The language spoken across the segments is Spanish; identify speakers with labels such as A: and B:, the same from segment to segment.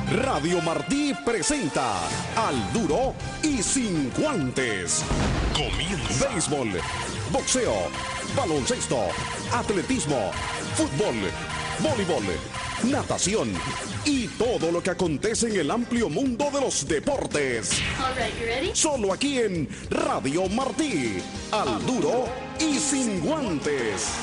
A: Radio Martí presenta Al Duro y Sin Guantes. Comienza. Béisbol, boxeo, baloncesto, atletismo, fútbol, voleibol, natación y todo lo que acontece en el amplio mundo de los deportes.
B: All right, you ready?
A: Solo aquí en Radio Martí. Al Duro y Sin Guantes.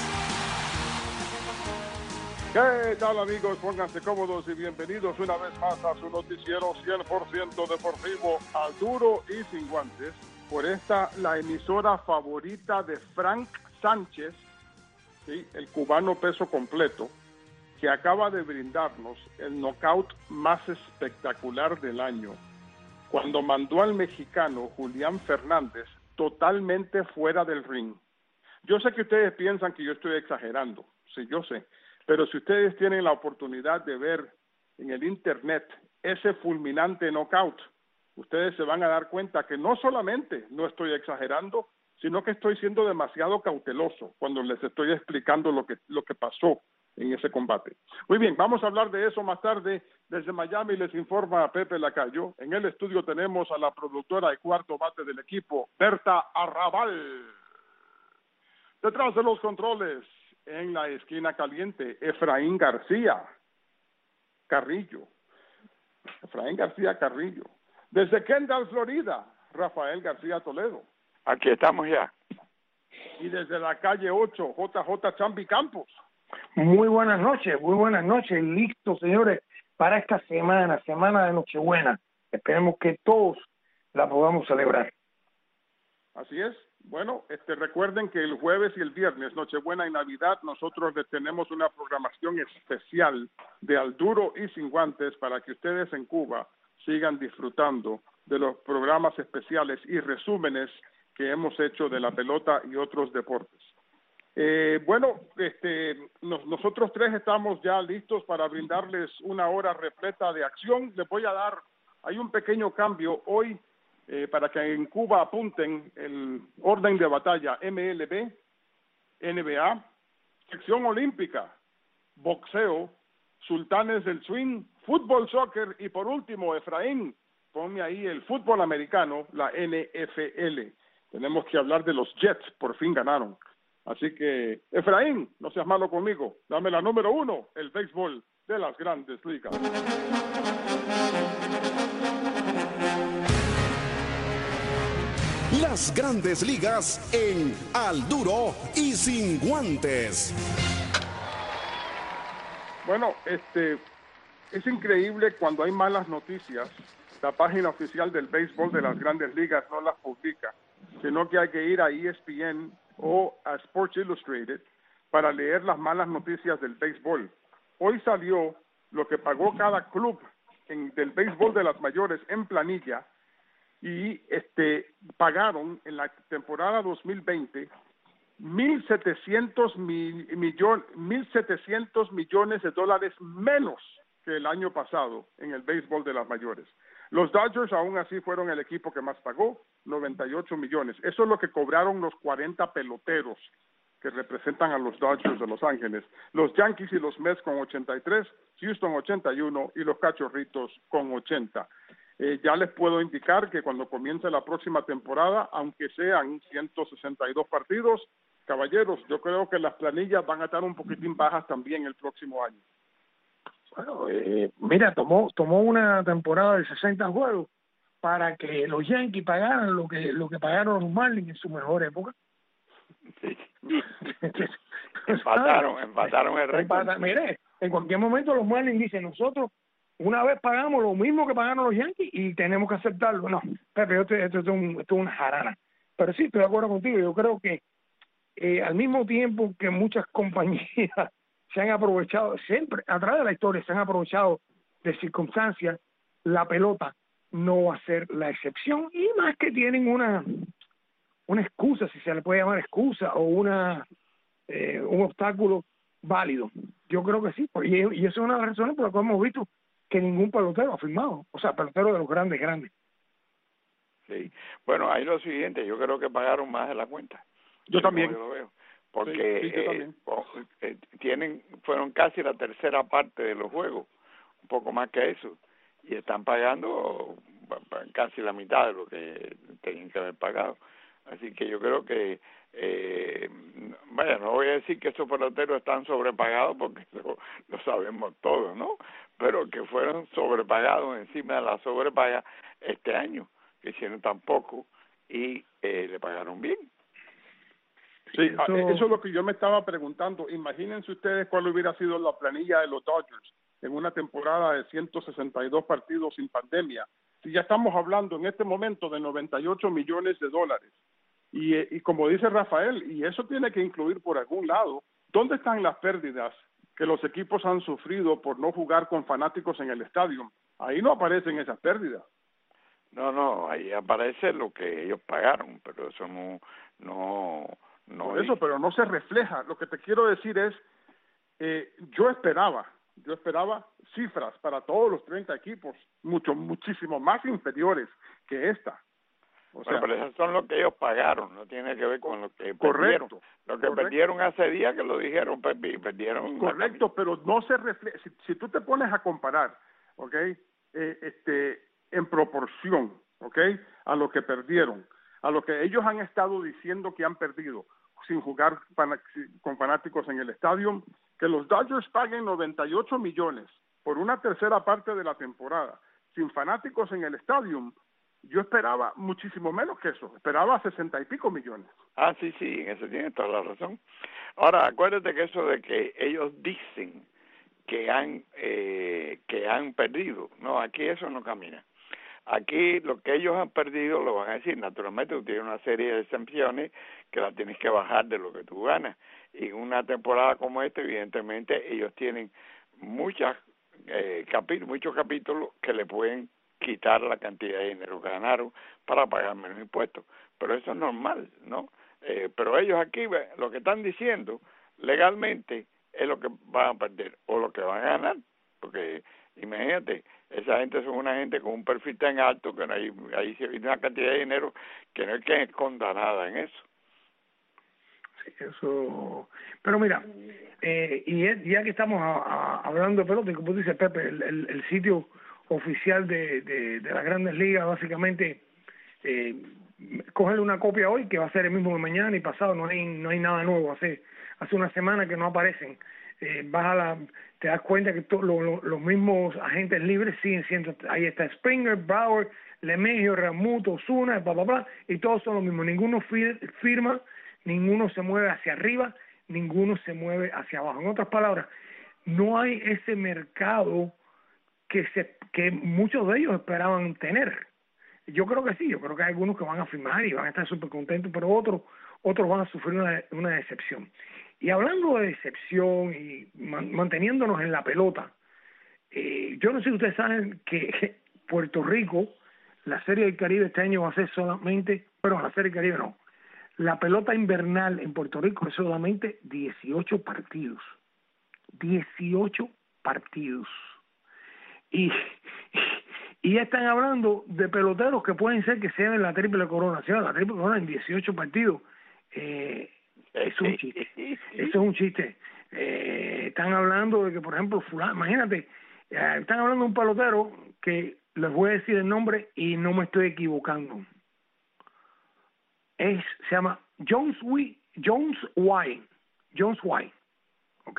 C: ¿Qué tal, amigos? Pónganse cómodos y bienvenidos una vez más a su noticiero 100% deportivo, Al Duro y Sin Guantes, por esta, la emisora favorita de Frank Sánchez, ¿sí? El cubano peso completo, que acaba de brindarnos el knockout más espectacular del año, cuando mandó al mexicano Julián Fernández totalmente fuera del ring. Yo sé que ustedes piensan que yo estoy exagerando, sí, yo sé. Pero si ustedes tienen la oportunidad de ver en el internet ese fulminante knockout, ustedes se van a dar cuenta que no solamente no estoy exagerando, sino que estoy siendo demasiado cauteloso cuando les estoy explicando lo que pasó en ese combate. Muy bien, vamos a hablar de eso más tarde. Desde Miami les informa Pepe Lacayo. En el estudio tenemos a la productora y cuarto bate del equipo, Berta Arrabal. Detrás de los controles, en la esquina caliente, Efraín García Carrillo. Desde Kendall, Florida, Rafael García Toledo.
D: Aquí estamos ya.
C: Y desde la calle 8, JJ Chambi Campos.
E: Muy buenas noches, listos, señores, para esta semana de Nochebuena. Esperemos que todos la podamos celebrar.
C: Así es. Bueno, recuerden que el jueves y el viernes, Nochebuena y Navidad, nosotros les tenemos una programación especial de Al Duro y Sin Guantes para que ustedes en Cuba sigan disfrutando de los programas especiales y resúmenes que hemos hecho de la pelota y otros deportes. Nosotros tres estamos ya listos para brindarles una hora repleta de acción. Les voy a dar, hay un pequeño cambio hoy. Para que en Cuba apunten el orden de batalla: MLB, NBA, sección olímpica, boxeo, sultanes del swing, fútbol, soccer y por último, Efraín, ponme ahí el fútbol americano, la NFL. Tenemos que hablar de los Jets, por fin ganaron. Así que, Efraín, no seas malo conmigo, dame la número 1, el béisbol de las Grandes Ligas.
A: Las Grandes Ligas en Al Duro y Sin Guantes.
C: Bueno, es increíble cuando hay malas noticias. La página oficial del béisbol de las Grandes Ligas no las publica, sino que hay que ir a ESPN o a Sports Illustrated para leer las malas noticias del béisbol. Hoy salió lo que pagó cada club del béisbol de las mayores en planilla, y pagaron en la temporada 2020 $1,700 millones de dólares menos que el año pasado en el béisbol de las mayores. Los Dodgers aún así fueron el equipo que más pagó, 98 millones. Eso es lo que cobraron los 40 peloteros que representan a los Dodgers de Los Ángeles. Los Yankees y los Mets con 83, Houston 81 y los Cachorritos con 80. Ya les puedo indicar que cuando comience la próxima temporada, aunque sean 162 partidos, caballeros, yo creo que las planillas van a estar un poquitín bajas también el próximo año.
E: Bueno, mira, tomó una temporada de 60 juegos para que los Yankees pagaran lo que pagaron los Marlins en su mejor época.
D: Sí. empataron el récord.
E: Mire, en cualquier momento los Marlins dicen, nosotros una vez pagamos lo mismo que pagaron los Yankees y tenemos que aceptarlo. No, Pepe, esto es una jarana. Pero sí, estoy de acuerdo contigo. Yo creo que al mismo tiempo que muchas compañías se han aprovechado, siempre a través de la historia, se han aprovechado de circunstancias, la pelota no va a ser la excepción. Y más que tienen una excusa, si se le puede llamar excusa, o un obstáculo válido. Yo creo que sí, y esa es una de las razones por las cuales hemos visto que ningún pelotero ha firmado, o sea, pelotero de los grandes.
D: Sí, bueno, hay lo siguiente, yo creo que pagaron más de la cuenta.
C: Yo también
D: lo veo, porque fueron casi la tercera parte de los juegos, un poco más que eso, y están pagando casi la mitad de lo que tenían que haber pagado. Así que yo creo que, no voy a decir que esos peloteros están sobrepagados porque lo sabemos todos, ¿no? Pero que fueron sobrepagados encima de la sobrepaga este año, que hicieron tan poco y le pagaron bien.
C: Sí, eso es lo que yo me estaba preguntando. Imagínense ustedes cuál hubiera sido la planilla de los Dodgers en una temporada de 162 partidos sin pandemia. Si ya estamos hablando en este momento de 98 millones de dólares. Y como dice Rafael, y eso tiene que incluir por algún lado, ¿dónde están las pérdidas que los equipos han sufrido por no jugar con fanáticos en el estadio? Ahí no aparecen esas pérdidas.
D: No, ahí aparece lo que ellos pagaron, pero eso no
C: por eso, pero no se refleja. Lo que te quiero decir es, yo esperaba cifras para todos los 30 equipos, muchísimo más inferiores que esta.
D: Pero esos son lo que ellos pagaron, no tiene que ver con lo que perdieron. Lo que perdieron hace días que lo dijeron, perdieron.
C: Correcto, pero no se refleja. Si tú te pones a comparar, ¿okay? En proporción, ¿okay? A lo que perdieron, a lo que ellos han estado diciendo que han perdido sin jugar con fanáticos en el estadio, que los Dodgers paguen 98 millones por una tercera parte de la temporada sin fanáticos en el estadio. Yo esperaba muchísimo menos que eso, esperaba 60 y pico millones.
D: Sí, en eso tiene toda la razón. Ahora, acuérdate que eso de que ellos dicen que han perdido, no, aquí eso no camina. Aquí lo que ellos han perdido lo van a decir, naturalmente tú tienes una serie de exenciones que la tienes que bajar de lo que tú ganas. Y en una temporada como esta, evidentemente, ellos tienen muchos capítulos que le pueden quitar la cantidad de dinero que ganaron para pagar menos impuestos. Pero eso es normal, ¿no? Pero ellos aquí lo que están diciendo legalmente es lo que van a perder o lo que van a ganar. Porque imagínate, esa gente son una gente con un perfil tan alto que ahí se viene una cantidad de dinero que no hay que esconda nada en eso.
E: Sí, eso. Pero mira, ya que estamos hablando de pelota, como dice Pepe, el sitio oficial de las Grandes Ligas, básicamente, cogerle una copia hoy que va a ser el mismo de mañana y pasado, no hay nada nuevo, hace una semana que no aparecen. Te das cuenta que los mismos agentes libres siguen siendo, ahí está Springer, Bauer, LeMahieu, Realmuto, Ozuna, y todos son los mismos, ninguno firma, ninguno se mueve hacia arriba, ninguno se mueve hacia abajo. En otras palabras, no hay ese mercado que muchos de ellos esperaban tener. Yo creo que sí, yo creo que hay algunos que van a firmar y van a estar súper contentos, pero otros van a sufrir una decepción. Y hablando de decepción y manteniéndonos en la pelota, yo no sé si ustedes saben que Puerto Rico, la Serie del Caribe este año va a ser solamente, la Serie del Caribe no, la pelota invernal en Puerto Rico es solamente 18 partidos. 18 partidos. Y ya están hablando de peloteros que pueden ser que se lleven la triple corona. La triple corona en 18 partidos. Es un chiste. Eso es un chiste. Están hablando de que, por ejemplo, imagínate, están hablando de un pelotero que les voy a decir el nombre y no me estoy equivocando. Se llama Jones White, ¿ok?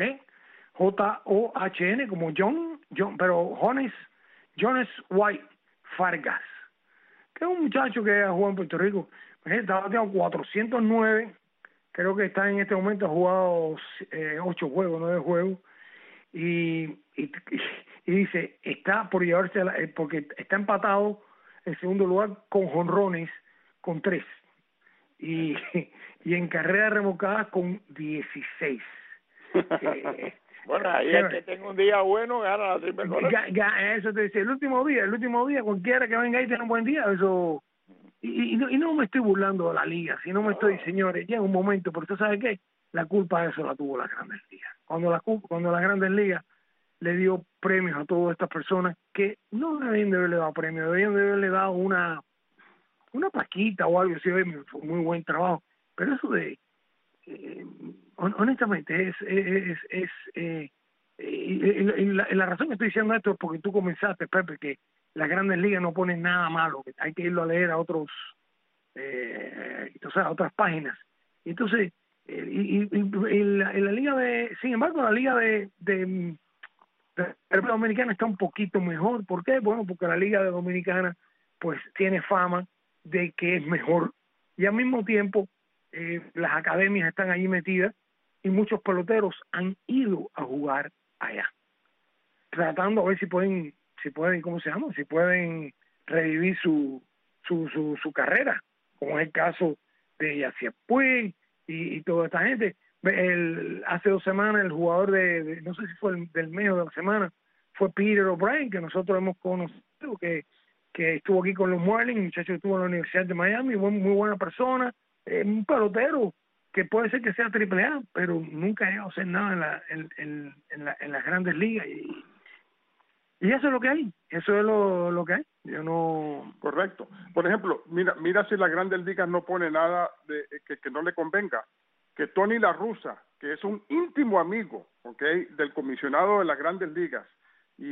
E: John como John, pero Jones White Fargas, que es un muchacho que ha jugado en Puerto Rico. Está bateando 409, creo que está en este momento, ha jugado 8 juegos, 9 juegos, y dice, está por llevarse, porque está empatado en segundo lugar con jonrones, con 3, y en carreras remolcadas con 16.
D: Bueno, ahí es que tengo un día bueno, gana la triple corona.
E: Eso te decía, el último día, cualquiera que venga ahí tiene un buen día, eso. Y no me estoy burlando de la liga, sino me estoy, señores, llega un momento, porque usted sabe qué, la culpa de eso la tuvo las Grandes Ligas. Cuando las Grandes Ligas le dio premios a todas estas personas que no debían de haberle dado premios, debían de haberle dado una plaquita o algo así, fue muy buen trabajo, pero eso de honestamente la razón que estoy diciendo esto es porque tú comenzaste, Pepe, que las Grandes Ligas no ponen nada malo, hay que irlo a leer a otros, a otras páginas. Entonces, la liga sin embargo, la liga de República Dominicana está un poquito mejor. ¿Por qué? Bueno, porque la liga de Dominicana pues tiene fama de que es mejor, y al mismo tiempo las academias están allí metidas y muchos peloteros han ido a jugar allá, tratando a ver si pueden, ¿cómo se llama? Si pueden revivir su carrera, como es el caso de Yasiel Puig y toda esta gente. Hace 2 semanas el jugador no sé si fue del mes o de la semana, fue Peter O'Brien, que nosotros hemos conocido, que estuvo aquí con los Marlins, muchacho que estuvo en la Universidad de Miami, muy buena persona, un pelotero que puede ser que sea AAA, pero nunca ha llegado a hacer nada en las Grandes Ligas, y eso es lo que hay, eso es lo que hay. Yo no...
C: Correcto. Por ejemplo, mira si las Grandes Ligas no pone nada que no le convenga, que Tony La Russa, que es un íntimo amigo, ¿okay?, del comisionado de las Grandes Ligas, y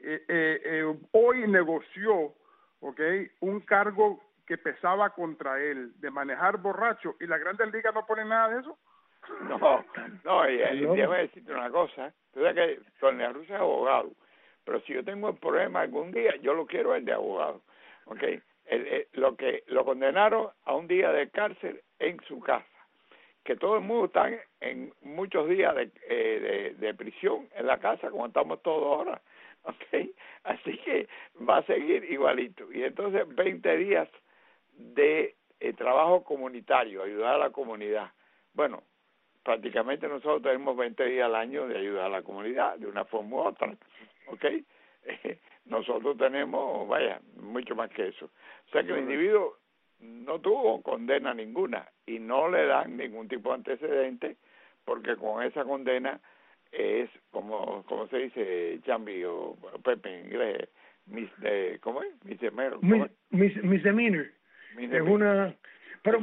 C: hoy negoció, ¿okay?, un cargo que pesaba contra él de manejar borracho, y las Grandes Ligas no ponen nada de eso.
D: No, y déjame decirte una cosa, tú sabes que Tony La Russa es abogado, pero si yo tengo el problema algún día, yo lo quiero el de abogado, ¿okay? Lo condenaron a un día de cárcel en su casa, que todo el mundo está en muchos días de prisión en la casa, como estamos todos ahora, ¿okay? Así que va a seguir igualito. Y entonces 20 días de trabajo comunitario, ayudar a la comunidad. Bueno, prácticamente nosotros tenemos 20 días al año de ayudar a la comunidad, de una forma u otra, ¿ok? Nosotros tenemos, mucho más que eso. O sea que el individuo no tuvo condena ninguna y no le dan ningún tipo de antecedente, porque con esa condena es, como se dice, Chambi o Pepe en inglés, ¿cómo es? Misdemeanor.
E: Misdemeanor. Es una... Pero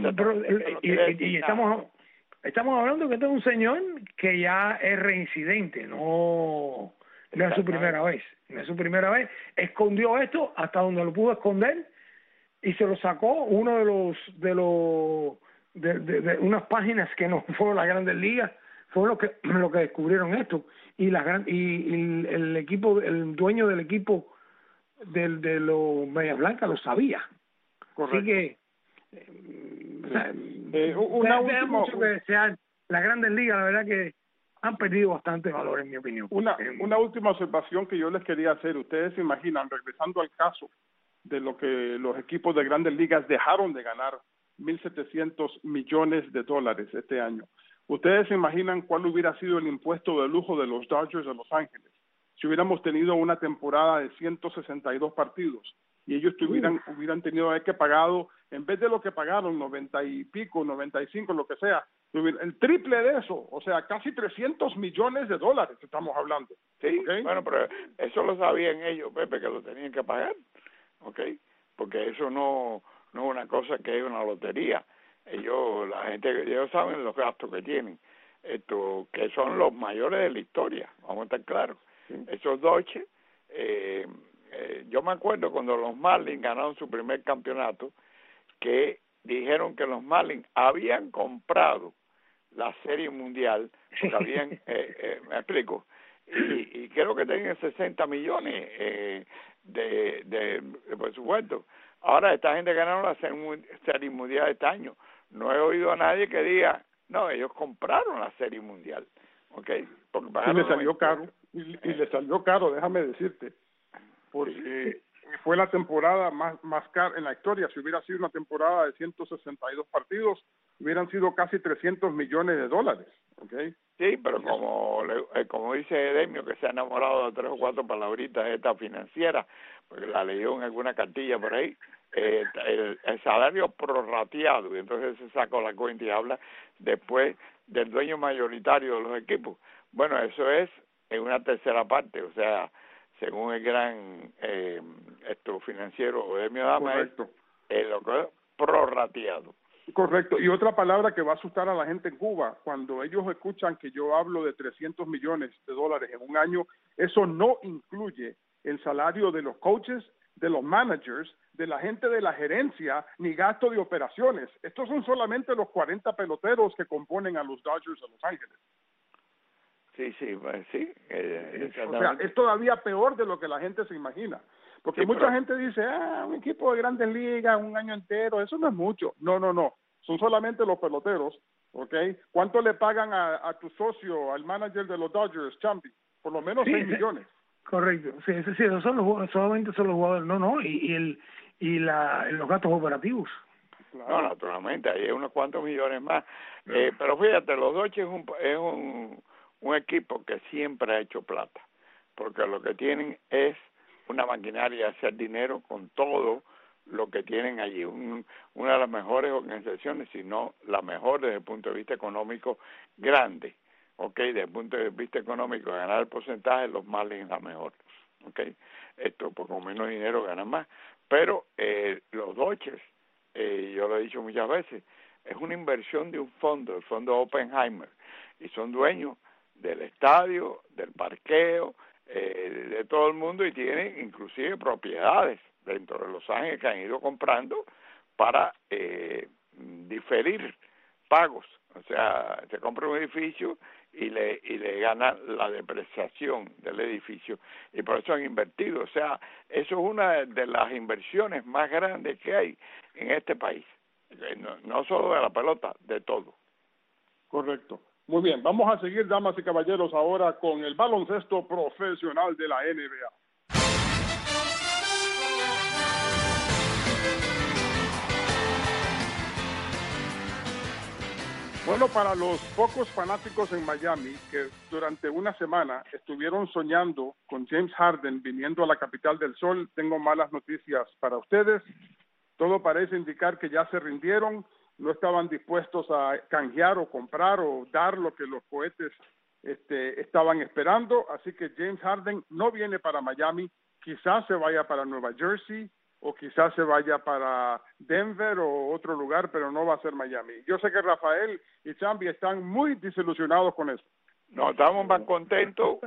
E: estamos hablando que este es un señor que ya es reincidente, no es su primera vez. No es su primera vez. Escondió esto hasta donde lo pudo esconder y se lo sacó uno de unas páginas que no fueron las Grandes Ligas, fue lo que descubrieron esto, y el equipo, el dueño del equipo de los Medias Blancas lo sabía.
C: Correcto.
E: Así que mucho que desear. Las Grandes Ligas, la verdad que han perdido bastante valor, en mi opinión.
C: Una última observación que yo les quería hacer. Ustedes se imaginan, regresando al caso de lo que los equipos de Grandes Ligas dejaron de ganar, $1,700 millones este año. ¿Ustedes se imaginan cuál hubiera sido el impuesto de lujo de los Dodgers de Los Ángeles si hubiéramos tenido una temporada de 162 partidos y ellos hubieran tenido que pagado, en vez de lo que pagaron, 90 y pico, 95, lo que sea, el triple de eso, o sea, casi $300 millones estamos hablando?
D: Sí,
C: ¿okay?
D: Bueno, pero eso lo sabían ellos, Pepe, que lo tenían que pagar, ¿ok? Porque eso no es una cosa que es una lotería. Ellos saben los gastos que tienen, que son los mayores de la historia, vamos a estar claros. Sí. Esos Dodgers, yo me acuerdo cuando los Marlins ganaron su primer campeonato, que dijeron que los Marlins habían comprado la Serie Mundial, porque habían, me explico, y creo que tenían 60 millones de presupuesto. Ahora esta gente ganaron la Serie Mundial este año. No he oído a nadie que diga, no, ellos compraron la Serie Mundial, ¿ok? Porque
C: y le salió caro, y le salió caro, déjame decirte, porque fue la temporada más cara en la historia. Si hubiera sido una temporada de 162 partidos, hubieran sido casi $300 millones, ¿okay?
D: Sí, pero como dice Demio, que se ha enamorado de 3 o 4 palabritas de esta financiera, porque la leyó en alguna cartilla por ahí, el salario prorrateado, y entonces se sacó la cuenta y habla después del dueño mayoritario de los equipos. Bueno, eso es en una tercera parte, o sea, según el gran financiero Demio Dama, es lo que es prorrateado.
C: Correcto. Y otra palabra que va a asustar a la gente en Cuba, cuando ellos escuchan que yo hablo de $300 millones en un año, eso no incluye el salario de los coaches de los managers, de la gente de la gerencia, ni gasto de operaciones. Estos son solamente los 40 peloteros que componen a los Dodgers de Los Ángeles.
D: Sí, pues, sí.
C: O sea, es todavía peor de lo que la gente se imagina. Porque sí, mucha gente dice, un equipo de Grandes Ligas, un año entero, eso no es mucho. No. Son solamente los peloteros, ¿ok? ¿Cuánto le pagan a tu socio, al manager de los Dodgers, Champi? Por lo menos 6 millones.
E: Correcto. Sí, esos son los jugadores, solamente son los jugadores. Y los gastos operativos.
D: Claro. No, naturalmente, hay unos cuantos millones más. Pero fíjate, los Dodgers es un equipo que siempre ha hecho plata, porque lo que tienen es una maquinaria de hacer dinero con todo lo que tienen allí. Una de las mejores organizaciones, si no la mejor desde el punto de vista económico grande. Desde el punto de vista económico, ganar el porcentaje, los Marlins es la mejor. Esto, por con menos dinero ganan más. Pero los Dodgers, yo lo he dicho muchas veces, es una inversión de un fondo, el fondo Oppenheimer, y son dueños del estadio, del parqueo, de todo el mundo, y tienen inclusive propiedades dentro de Los Ángeles que han ido comprando para diferir pagos. O sea, se compra un edificio y le gana la depreciación del edificio, y por eso han invertido. O sea, eso es una de las inversiones más grandes que hay en este país, no solo de la pelota, de todo.
C: Correcto. Muy bien, vamos a seguir, damas y caballeros, ahora con el baloncesto profesional de la NBA. Bueno, para los pocos fanáticos en Miami que durante una semana estuvieron soñando con James Harden viniendo a la capital del sol, tengo malas noticias para ustedes. Todo parece indicar que ya se rindieron, no estaban dispuestos a canjear o comprar o dar lo que los cohetes estaban esperando, así que James Harden no viene para Miami, quizás se vaya para Nueva Jersey o quizás se vaya para Denver o otro lugar, pero no va a ser Miami. Yo sé que Rafael y Chambi están muy desilusionados con eso.
D: No, estamos más contentos,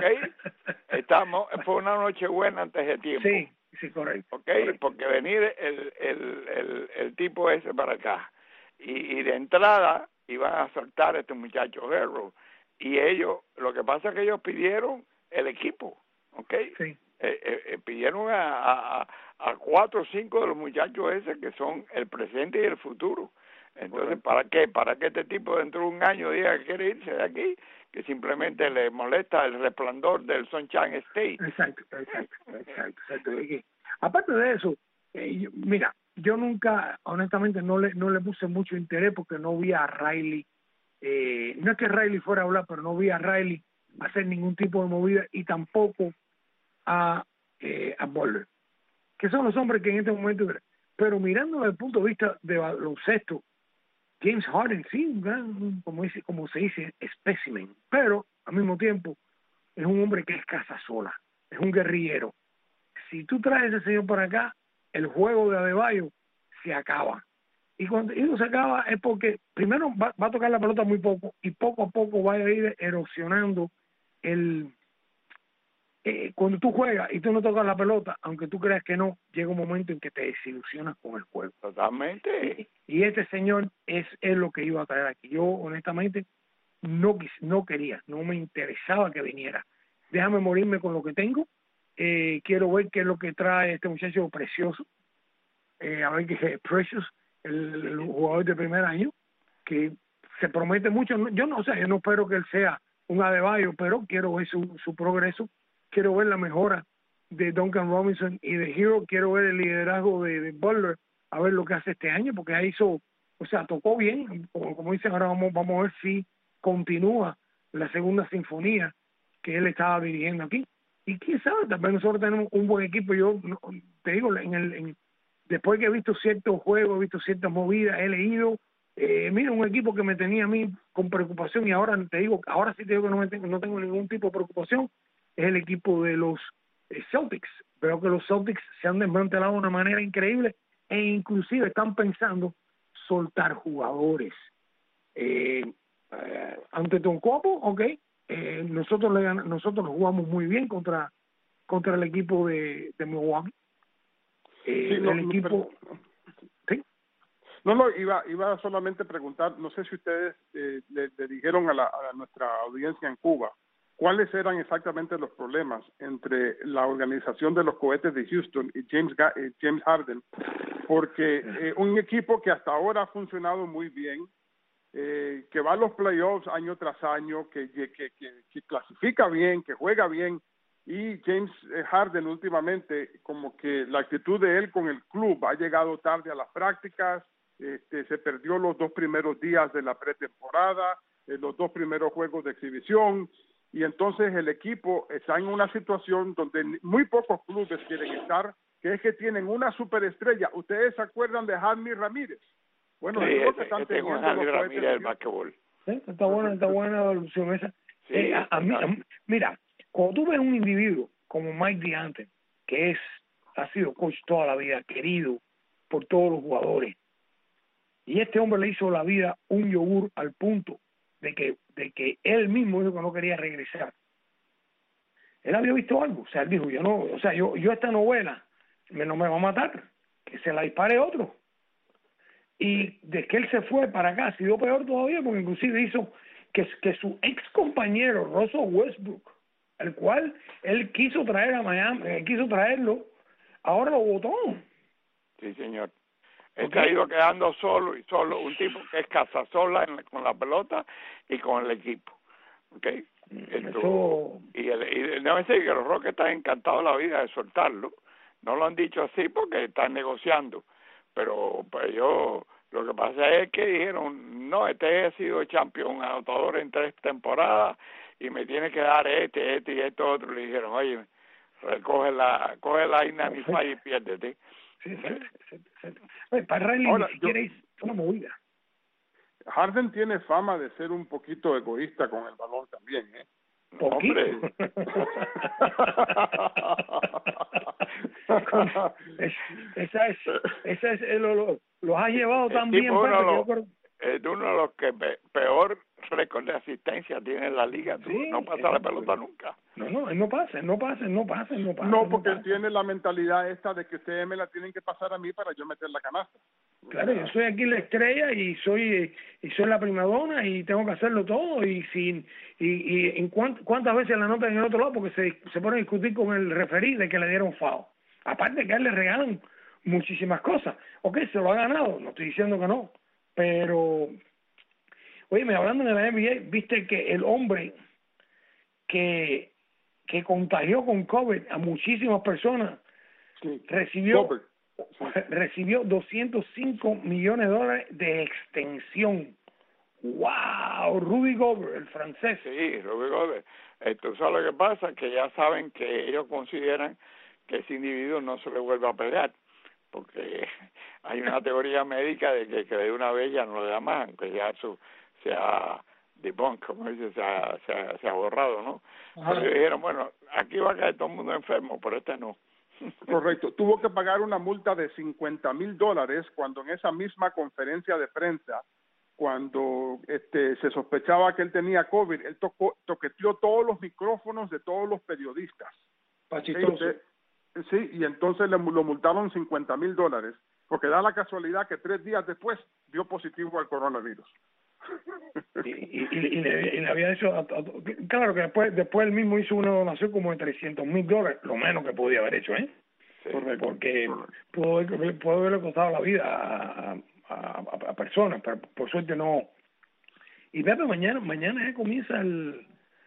D: fue una noche buena antes de tiempo.
E: Sí, correcto.
D: Correcto. Porque venir el tipo ese para acá, y de entrada iban a soltar a este muchacho Herro, y ellos, lo que pasa es que ellos pidieron el equipo,
E: Sí.
D: Pidieron a 4 o 5 de los muchachos ese que son el presente y el futuro. Entonces, ¿para qué? Para que este tipo dentro de un año diga que quiere irse de aquí, que simplemente le molesta el resplandor del Sunshine State.
E: Exacto. Aparte de eso, yo nunca, honestamente, no le puse mucho interés porque no vi a Riley. No es que Riley fuera a hablar, pero no vi a Riley hacer ningún tipo de movida, y tampoco a Butler, que son los hombres que en este momento, pero mirando desde el punto de vista de baloncesto, James Harden sí, un gran, como se dice, espécimen, pero al mismo tiempo es un hombre que es casa sola, es un guerrillero. Si tú traes a ese señor para acá, el juego de Adebayo se acaba. Y cuando se acaba es porque primero va a tocar la pelota muy poco, y poco a poco va a ir erosionando cuando tú juegas y tú no tocas la pelota, aunque tú creas que no, llega un momento en que te desilusionas con el juego.
D: Totalmente.
E: Y este señor es lo que iba a traer aquí. Yo, honestamente, no quería, no me interesaba que viniera. Déjame morirme con lo que tengo. Quiero ver qué es lo que trae este muchacho precioso. A ver qué es Precious, el jugador de primer año, que se promete mucho. Yo no espero que él sea un Adebayo, pero quiero ver su progreso. Quiero ver la mejora de Duncan Robinson y de Hero. Quiero ver el liderazgo de Butler, a ver lo que hace este año, porque ahí tocó bien. Como dicen ahora, vamos a ver si continúa la segunda sinfonía que él estaba dirigiendo aquí. Y quién sabe, tal vez nosotros tenemos un buen equipo. Yo te digo, después que he visto ciertos juegos, he visto ciertas movidas, he leído, mira, un equipo que me tenía a mí con preocupación, y ahora sí te digo que no tengo ningún tipo de preocupación, es el equipo de los Celtics. Veo que los Celtics se han desmantelado de una manera increíble, e inclusive están pensando soltar jugadores. Antetokounmpo, nosotros jugamos muy bien contra el equipo de Milwaukee. el equipo... ¿Sí?
C: No, iba solamente a preguntar, no sé si ustedes le dijeron a nuestra audiencia en Cuba, ¿cuáles eran exactamente los problemas entre la organización de los cohetes de Houston y James Harden? Porque un equipo que hasta ahora ha funcionado muy bien, que va a los playoffs año tras año, que clasifica bien, que juega bien, y James Harden últimamente, como que la actitud de él con el club ha llegado tarde a las prácticas, se perdió los 2 primeros días de la pretemporada, los 2 primeros juegos de exhibición, y entonces el equipo está en una situación donde muy pocos clubes quieren estar, que es que tienen una superestrella. ¿Ustedes se acuerdan de Jaime Ramírez? Bueno,
D: sí,
C: están teniendo
D: Jaime Ramírez del básquetbol.
E: Está buena la evolución esa.
D: Sí,
E: mira, cuando tú ves un individuo como Mike D'Antoni, que ha sido coach toda la vida, querido por todos los jugadores, y este hombre le hizo la vida un yogur al punto de que él mismo dijo que no quería regresar. Él había visto algo, o sea, él dijo, yo esta novela no me va a matar, que se la dispare otro. Y de que él se fue para acá, ha sido peor todavía, porque inclusive hizo que su ex compañero, Russell Westbrook, el cual él quiso traer a Miami, quiso traerlo, ahora lo votó.
D: Sí, señor. Él se ha ido quedando solo, un tipo que es cazasola con la pelota y con el equipo. ¿Okay? Y debe ser que los Rockets están encantados de la vida de soltarlo. No lo han dicho así porque están negociando, pero pues lo que pasa es que dijeron, no, este ha sido campeón anotador en 3 temporadas y me tiene que dar este y esto otro. Le dijeron, oye, coge la Inanify y piérdete.
E: Sí. Para Riley ni siquiera es una movida.
C: Harden tiene fama de ser un poquito egoísta con el balón también, ¿eh?
D: Hombre.
E: esa es los ha llevado tan bien.
D: Es uno de los que peor récord de asistencia tiene en la liga. Sí, no pasa la pelota nunca.
E: No pasa.
C: No, porque él tiene la mentalidad esta de que ustedes me la tienen que pasar a mí para yo meter la canasta.
E: Claro, yo soy aquí la estrella y soy la primadona y tengo que hacerlo todo y en cuántas veces la notan en el otro lado porque se pone a discutir con el referí de que le dieron foul. Aparte que a él le regalan muchísimas cosas. Ok, se lo ha ganado, no estoy diciendo que no, pero oye, hablando de la NBA, viste que el hombre que contagió con COVID a muchísimas personas recibió $205 millones de extensión. ¡Wow! Rudy Gobert, el francés.
D: Sí, Rudy Gobert. Tú sabes lo que pasa, que ya saben que ellos consideran que ese individuo no se le vuelve a pegar, porque hay una teoría médica de que de una vez ya no le da más, aunque ya se ha debunked, como dice, se ha borrado, ¿no? Pero ellos dijeron, bueno, aquí va a caer todo el mundo enfermo, pero este no.
C: Correcto. Tuvo que pagar una multa de $50,000 cuando en esa misma conferencia de prensa, cuando se sospechaba que él tenía COVID, él toqueteó todos los micrófonos de todos los periodistas. Sí, y entonces lo multaron $50,000 porque da la casualidad que 3 días después dio positivo al coronavirus.
E: y le había hecho, claro que después él mismo hizo una donación como de $300,000, lo menos que podía haber hecho,
D: Sí,
E: porque pudo haberle costado la vida a personas, pero por suerte no. Y Pepe, mañana ya comienza el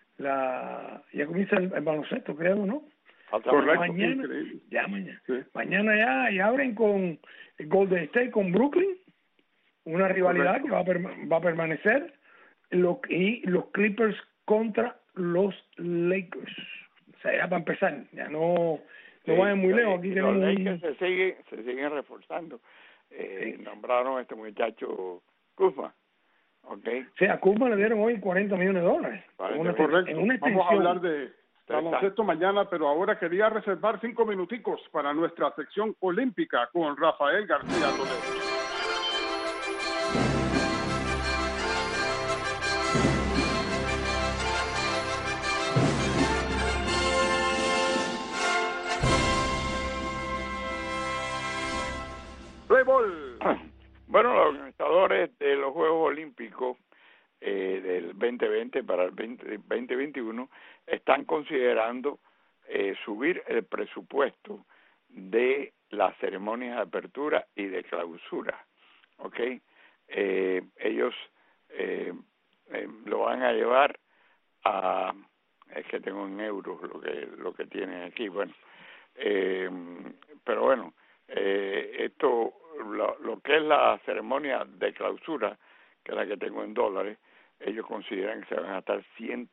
E: baloncesto, creo, ¿no?
C: Correcto.
E: Mañana. Sí. Mañana ya abren con Golden State con Brooklyn, una rivalidad que va a permanecer, y los Clippers contra los Lakers. O sea, ya para empezar, ya no vayan muy lejos. Aquí
D: los Lakers se siguen reforzando. Nombraron a este muchacho Kuzma. Okay.
E: Sí, a Kuzma le dieron hoy $40 millones.
C: Correcto. Vamos a hablar de baloncesto mañana, pero ahora quería reservar 5 minuticos para nuestra sección olímpica con Rafael García Toledo.
D: supuestamente para el 2021 están considerando subir el presupuesto de las ceremonias de apertura y de clausura, ¿ok? Ellos lo van a llevar a, es que tengo en euros lo que tienen aquí, bueno, pero bueno, esto, lo que es la ceremonia de clausura, que es la que tengo en dólares, ellos consideran que se van a gastar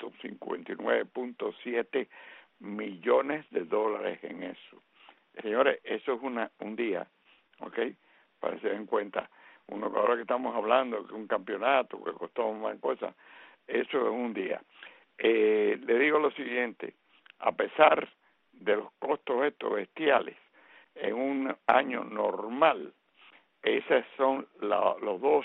D: 159.7 millones de dólares en eso. Señores, eso es un día, ¿ok? Para que se den cuenta. Ahora que estamos hablando que un campeonato que costó más cosas, eso es un día. Le digo lo siguiente, a pesar de los costos estos bestiales, en un año normal, esos son los dos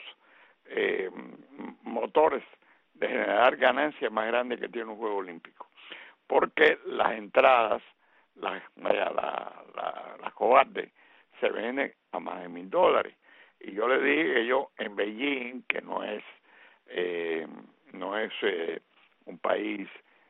D: motores de generar ganancias más grandes que tiene un Juego Olímpico, porque las entradas, las cobardes, se venden a más de $1,000. Y yo le dije que yo en Beijing, que no es un país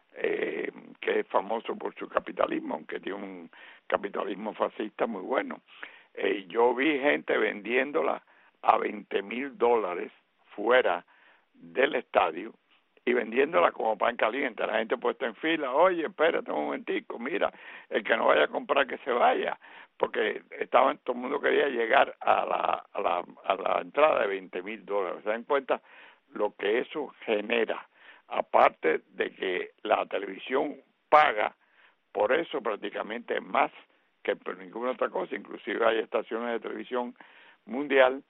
D: que es famoso por su capitalismo, aunque tiene un capitalismo fascista muy bueno, yo vi gente vendiéndola a $20,000 fuera del estadio y vendiéndola como pan caliente. La gente puesta en fila, oye, espérate un momentico, mira, el que no vaya a comprar que se vaya, porque todo el mundo quería llegar a la entrada de $20,000. ¿Se dan cuenta lo que eso genera? Aparte de que la televisión paga por eso prácticamente más que por ninguna otra cosa, inclusive hay estaciones de televisión mundial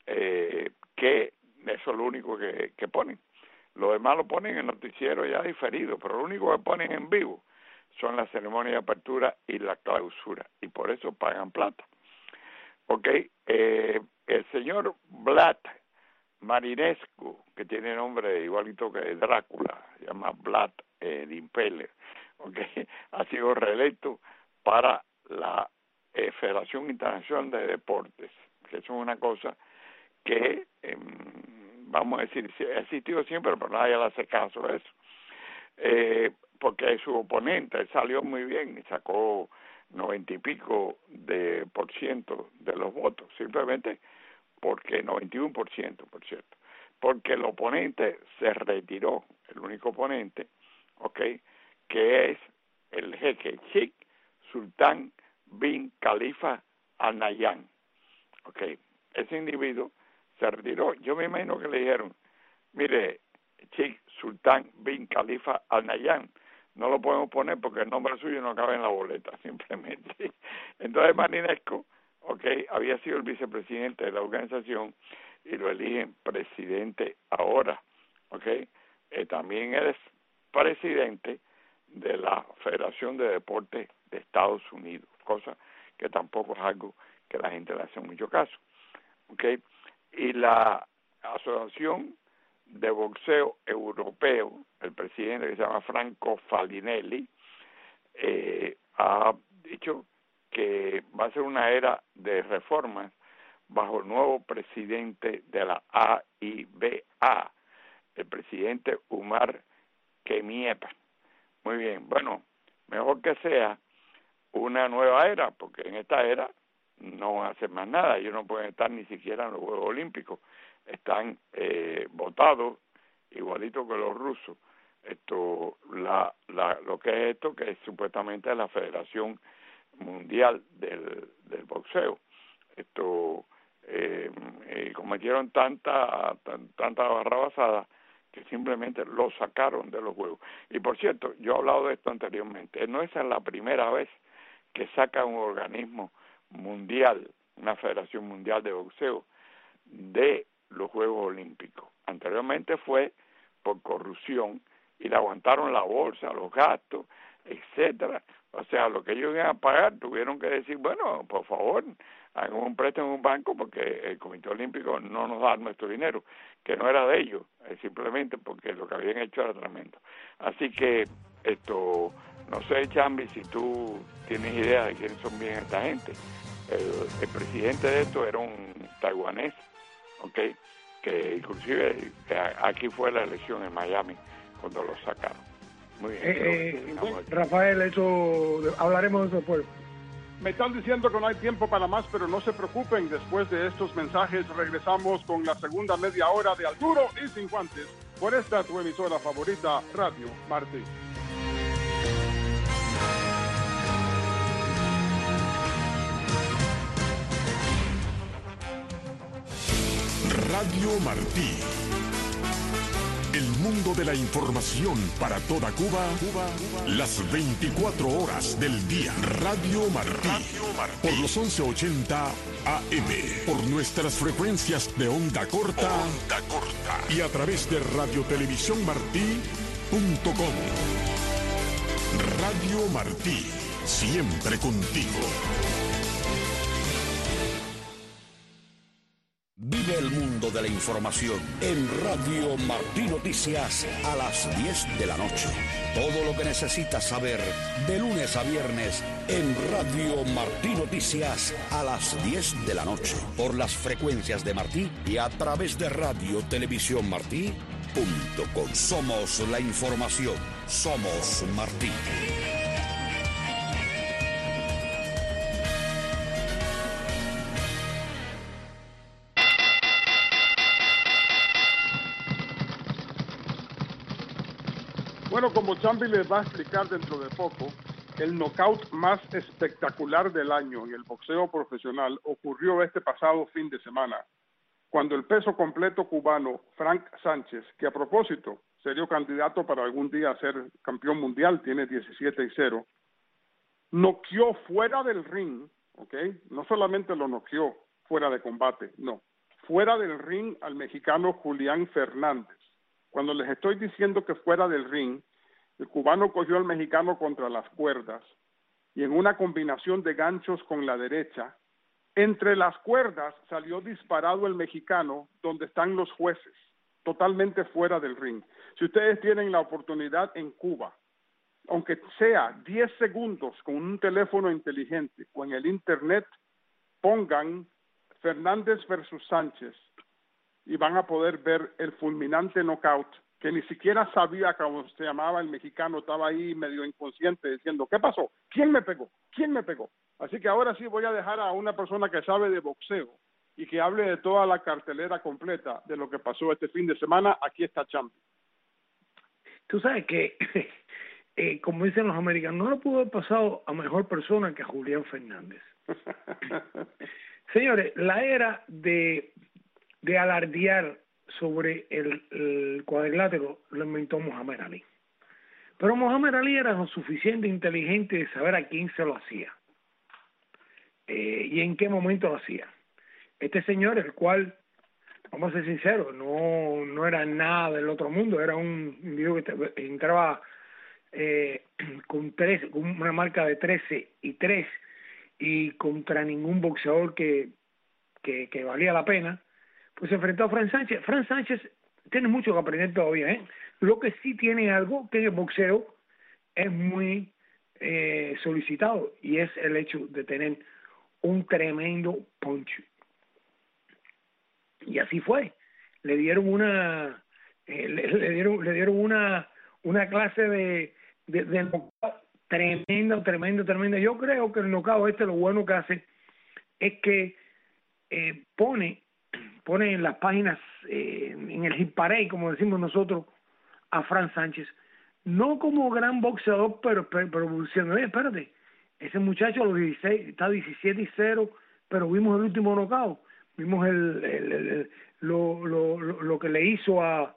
D: que eso es lo único que ponen. Lo demás lo ponen en noticiero ya diferido, pero lo único que ponen en vivo son las ceremonias de apertura y la clausura, y por eso pagan plata. Ok, el señor Vlad Marinescu, que tiene nombre igualito que Drácula, se llama Vlad the Impaler, okay, ha sido reelecto para la Federación Internacional de Deportes, que eso es una cosa que, vamos a decir, ha existido siempre, pero nadie le hace caso a eso. Porque su oponente salió muy bien y sacó 90 y pico por ciento de los votos, simplemente porque 91%, por cierto, porque el oponente se retiró, el único oponente, okay, que es el jeque Sheikh Sultan bin Khalifa Al Nahyan. Okay, ese individuo se retiró. Yo me imagino que le dijeron, mire, Sheikh Sultan bin Khalifa Al Nahyan, no lo podemos poner porque el nombre suyo no cabe en la boleta, simplemente. Entonces Marinescu, okay, había sido el vicepresidente de la organización y lo eligen presidente ahora, okay. También eres presidente de la Federación de Deportes de Estados Unidos, cosa que tampoco es algo que la gente le hace mucho caso, okay. Y la Asociación de Boxeo Europeo, el presidente, que se llama Franco Fallinelli, ha dicho que va a ser una era de reformas bajo el nuevo presidente de la AIBA, el presidente Umar Kemiev. Muy bien, bueno, mejor que sea una nueva era, porque en esta era no van a hacer más nada, ellos no pueden estar ni siquiera en los Juegos Olímpicos, están votados igualito que los rusos. Lo que es esto, que es supuestamente la Federación Mundial del Boxeo. Cometieron tanta barrabasada que simplemente lo sacaron de los juegos. Y por cierto, yo he hablado de esto anteriormente, no es la primera vez que saca un organismo mundial, una Federación Mundial de Boxeo, de los Juegos Olímpicos. Anteriormente fue por corrupción y le aguantaron la bolsa, los gastos, etcétera. O sea, lo que ellos iban a pagar tuvieron que decir, bueno, por favor, hagan un préstamo en un banco porque el Comité Olímpico no nos da nuestro dinero, que no era de ellos, simplemente porque lo que habían hecho era tremendo. Así que no sé, Chambi, si tú tienes idea de quiénes son bien esta gente. El presidente de esto era un taiwanés, okay, que inclusive aquí fue la elección en Miami cuando lo sacaron. Muy bien.
E: Rafael, hablaremos de eso después.
C: Me están diciendo que no hay tiempo para más, pero no se preocupen. Después de estos mensajes regresamos con la segunda media hora de Al Duro y Sin Guantes por esta tu emisora favorita, Radio Martí.
A: Radio Martí. El mundo de la información para toda Cuba, las 24 horas del día. Radio Martí. Por los 1180 AM. Por nuestras frecuencias de onda corta. Y a través de radiotelevisiónmartí.com. Radio Martí. Siempre contigo.
B: Vive el mundo de la información en Radio Martí Noticias a las 10 de la noche. Todo lo que necesitas saber de lunes a viernes en Radio Martí Noticias a las 10 de la noche. Por las frecuencias de Martí y a través de radiotelevisiónmartí.com. Somos la información. Somos Martí.
C: Bueno, como Chambi les va a explicar dentro de poco, el knockout más espectacular del año en el boxeo profesional ocurrió este pasado fin de semana, cuando el peso completo cubano Frank Sánchez, que a propósito sería candidato para algún día a ser campeón mundial, tiene 17-0, noqueó fuera del ring, ¿ok? No solamente lo noqueó fuera de combate, no, fuera del ring al mexicano Julián Fernández. Cuando les estoy diciendo que fuera del ring, el cubano cogió al mexicano contra las cuerdas y en una combinación de ganchos con la derecha, entre las cuerdas salió disparado el mexicano donde están los jueces, totalmente fuera del ring. Si ustedes tienen la oportunidad en Cuba, aunque sea 10 segundos con un teléfono inteligente o en el internet, pongan Fernández versus Sánchez y van a poder ver el fulminante knockout, que ni siquiera sabía cómo se llamaba el mexicano, estaba ahí medio inconsciente diciendo, ¿qué pasó? ¿Quién me pegó? ¿Quién me pegó? Así que ahora sí voy a dejar a una persona que sabe de boxeo y que hable de toda la cartelera completa de lo que pasó este fin de semana. Aquí está Champi.
E: Tú sabes que, como dicen los americanos, no le pudo haber pasado a mejor persona que a Julián Fernández. Señores, la era de alardear sobre el cuadrilátero lo inventó Muhammad Ali. Pero Muhammad Ali era lo suficiente inteligente de saber a quién se lo hacía y en qué momento lo hacía. Este señor, el cual, vamos a ser sinceros, no era nada del otro mundo, era un individuo que entraba con una marca de 13-3 y contra ningún boxeador que valía la pena, pues se enfrentó a Frank Sánchez. Frank Sánchez tiene mucho que aprender todavía, ¿eh? Lo que sí tiene algo que en el boxeo es muy solicitado, y es el hecho de tener un tremendo punch. Y así fue. Le dieron una una clase de knockout tremenda. Yo creo que el knockout lo bueno que hace es que pone en las páginas, en el hit parade, como decimos nosotros, a Frank Sánchez, no como gran boxeador, pero diciendo, espérate, ese muchacho a los 16 está 17-0, pero vimos el último knockout, vimos lo que le hizo a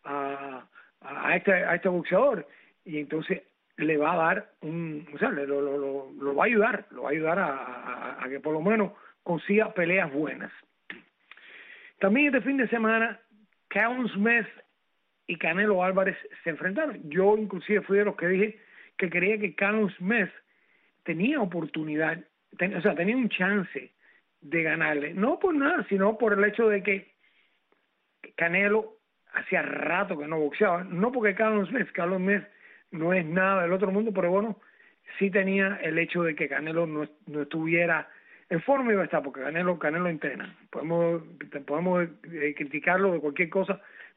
E: este boxeador, y entonces le va a dar lo va a ayudar a que por lo menos consiga peleas buenas. También este fin de semana, Callum Smith y Canelo Álvarez se enfrentaron. Yo inclusive fui de los que dije que creía que Callum Smith tenía oportunidad, tenía un chance de ganarle. No por nada, sino por el hecho de que Canelo hacía rato que no boxeaba. No porque Callum Smith no es nada del otro mundo, pero bueno, sí tenía el hecho de que Canelo no estuviera en forma, iba a estar, porque Canelo entrena. Podemos criticarlo de cualquier cosa,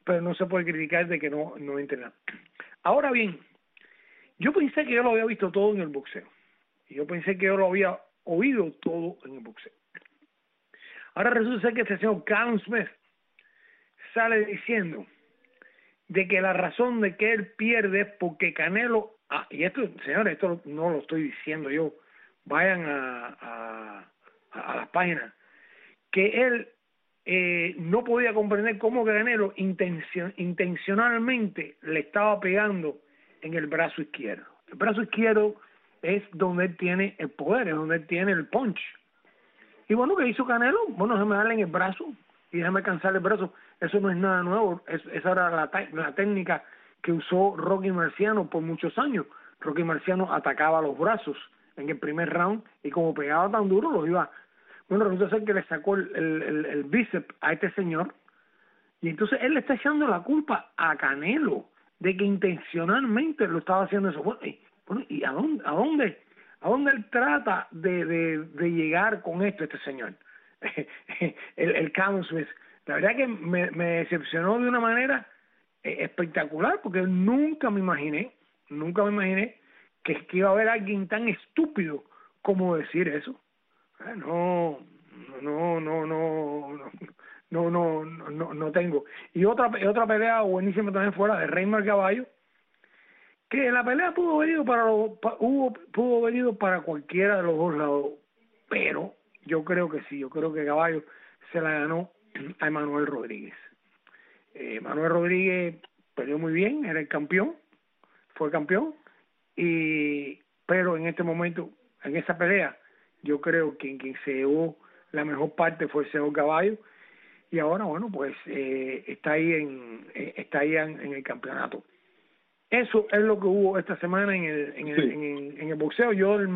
E: pero no se puede criticar de que no entrena. Ahora bien, yo pensé que yo lo había visto todo en el boxeo. Y yo pensé que yo lo había oído todo en el boxeo. Ahora resulta ser que este señor Callum Smith sale diciendo de que la razón de que él pierde es porque Canelo, y esto, señores, esto no lo estoy diciendo yo, vayan a las páginas, que él no podía comprender cómo Canelo intencionalmente le estaba pegando en el brazo izquierdo. El brazo izquierdo es donde él tiene el poder, es donde él tiene el punch. Y bueno, ¿qué hizo Canelo? Bueno, déjame darle en el brazo y déjame cansar el brazo. Eso no es nada nuevo, esa era la técnica que usó Rocky Marciano por muchos años. Rocky Marciano atacaba los brazos en el primer round y como pegaba tan duro los iba... Bueno, resulta ser que le sacó el bíceps a este señor y entonces él le está echando la culpa a Canelo de que intencionalmente lo estaba haciendo eso. Bueno, ¿y a dónde él trata de llegar con esto este señor? el Callum Smith. La verdad que me decepcionó de una manera espectacular, porque nunca me imaginé que iba a haber alguien tan estúpido como decir eso. No tengo. Y otra pelea buenísima también fue la de Reymar Caballo, que la pelea pudo haber ido para cualquiera de los dos lados, pero yo creo que sí, yo creo que Caballo se la ganó a Emanuel Rodríguez. Emanuel Rodríguez peleó muy bien, era el campeón, fue campeón, pero en este momento, en esa pelea, yo creo que quien se llevó la mejor parte fue el señor Caballo, y ahora, bueno, pues está ahí en el campeonato. Eso es lo que hubo esta semana en el boxeo. Yo el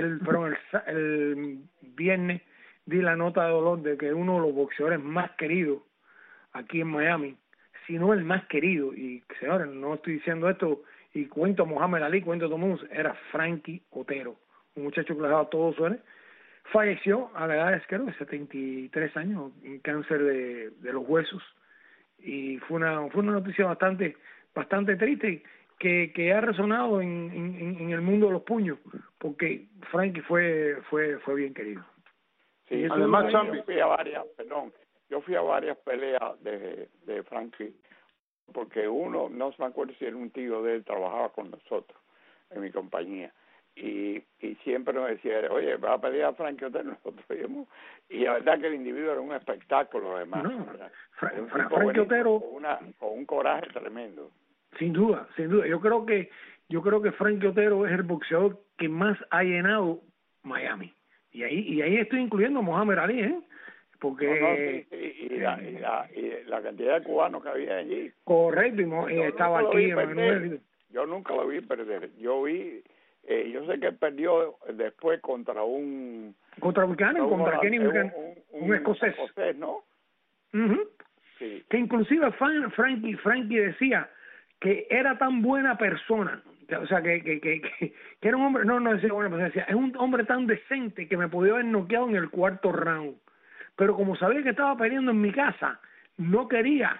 E: viernes di la nota de dolor de que uno de los boxeadores más queridos aquí en Miami, si no el más querido, y señores, no estoy diciendo esto y cuento a Muhammad Ali, cuento a todo el mundo, era Frankie Otero, un muchacho que le daba todo suene, falleció a la edad de 73 años, un cáncer de los huesos, y fue una noticia bastante triste que ha resonado en el mundo de los puños, porque Frankie fue bien querido.
D: Sí, además yo fui a varias peleas de Frankie, porque uno, no me acuerdo si era un tío de él, trabajaba con nosotros en mi compañía, y siempre nos decía, oye, va a pelear a Frankie Otero, nosotros íbamos, y la verdad que el individuo era un espectáculo además.
E: No, Frankie Otero
D: con un coraje tremendo.
E: Sin duda. Yo creo que Frankie Otero es el boxeador que más ha llenado Miami. Y ahí estoy incluyendo a Muhammad Ali, porque
D: y la cantidad de cubanos que había allí.
E: Correcto, y estaba aquí Emanuel.
D: Yo nunca lo vi perder. Yo sé que él perdió después contra
E: Buchanan, contra Kenny Buchanan, un escocés,
D: ¿no?
E: Uh-huh.
D: Sí.
E: Que inclusive Frankie decía que era tan buena persona, o sea, que era un hombre, no decía buena persona, decía, es un hombre tan decente que me podía haber noqueado en el cuarto round, pero como sabía que estaba peleando en mi casa, no quería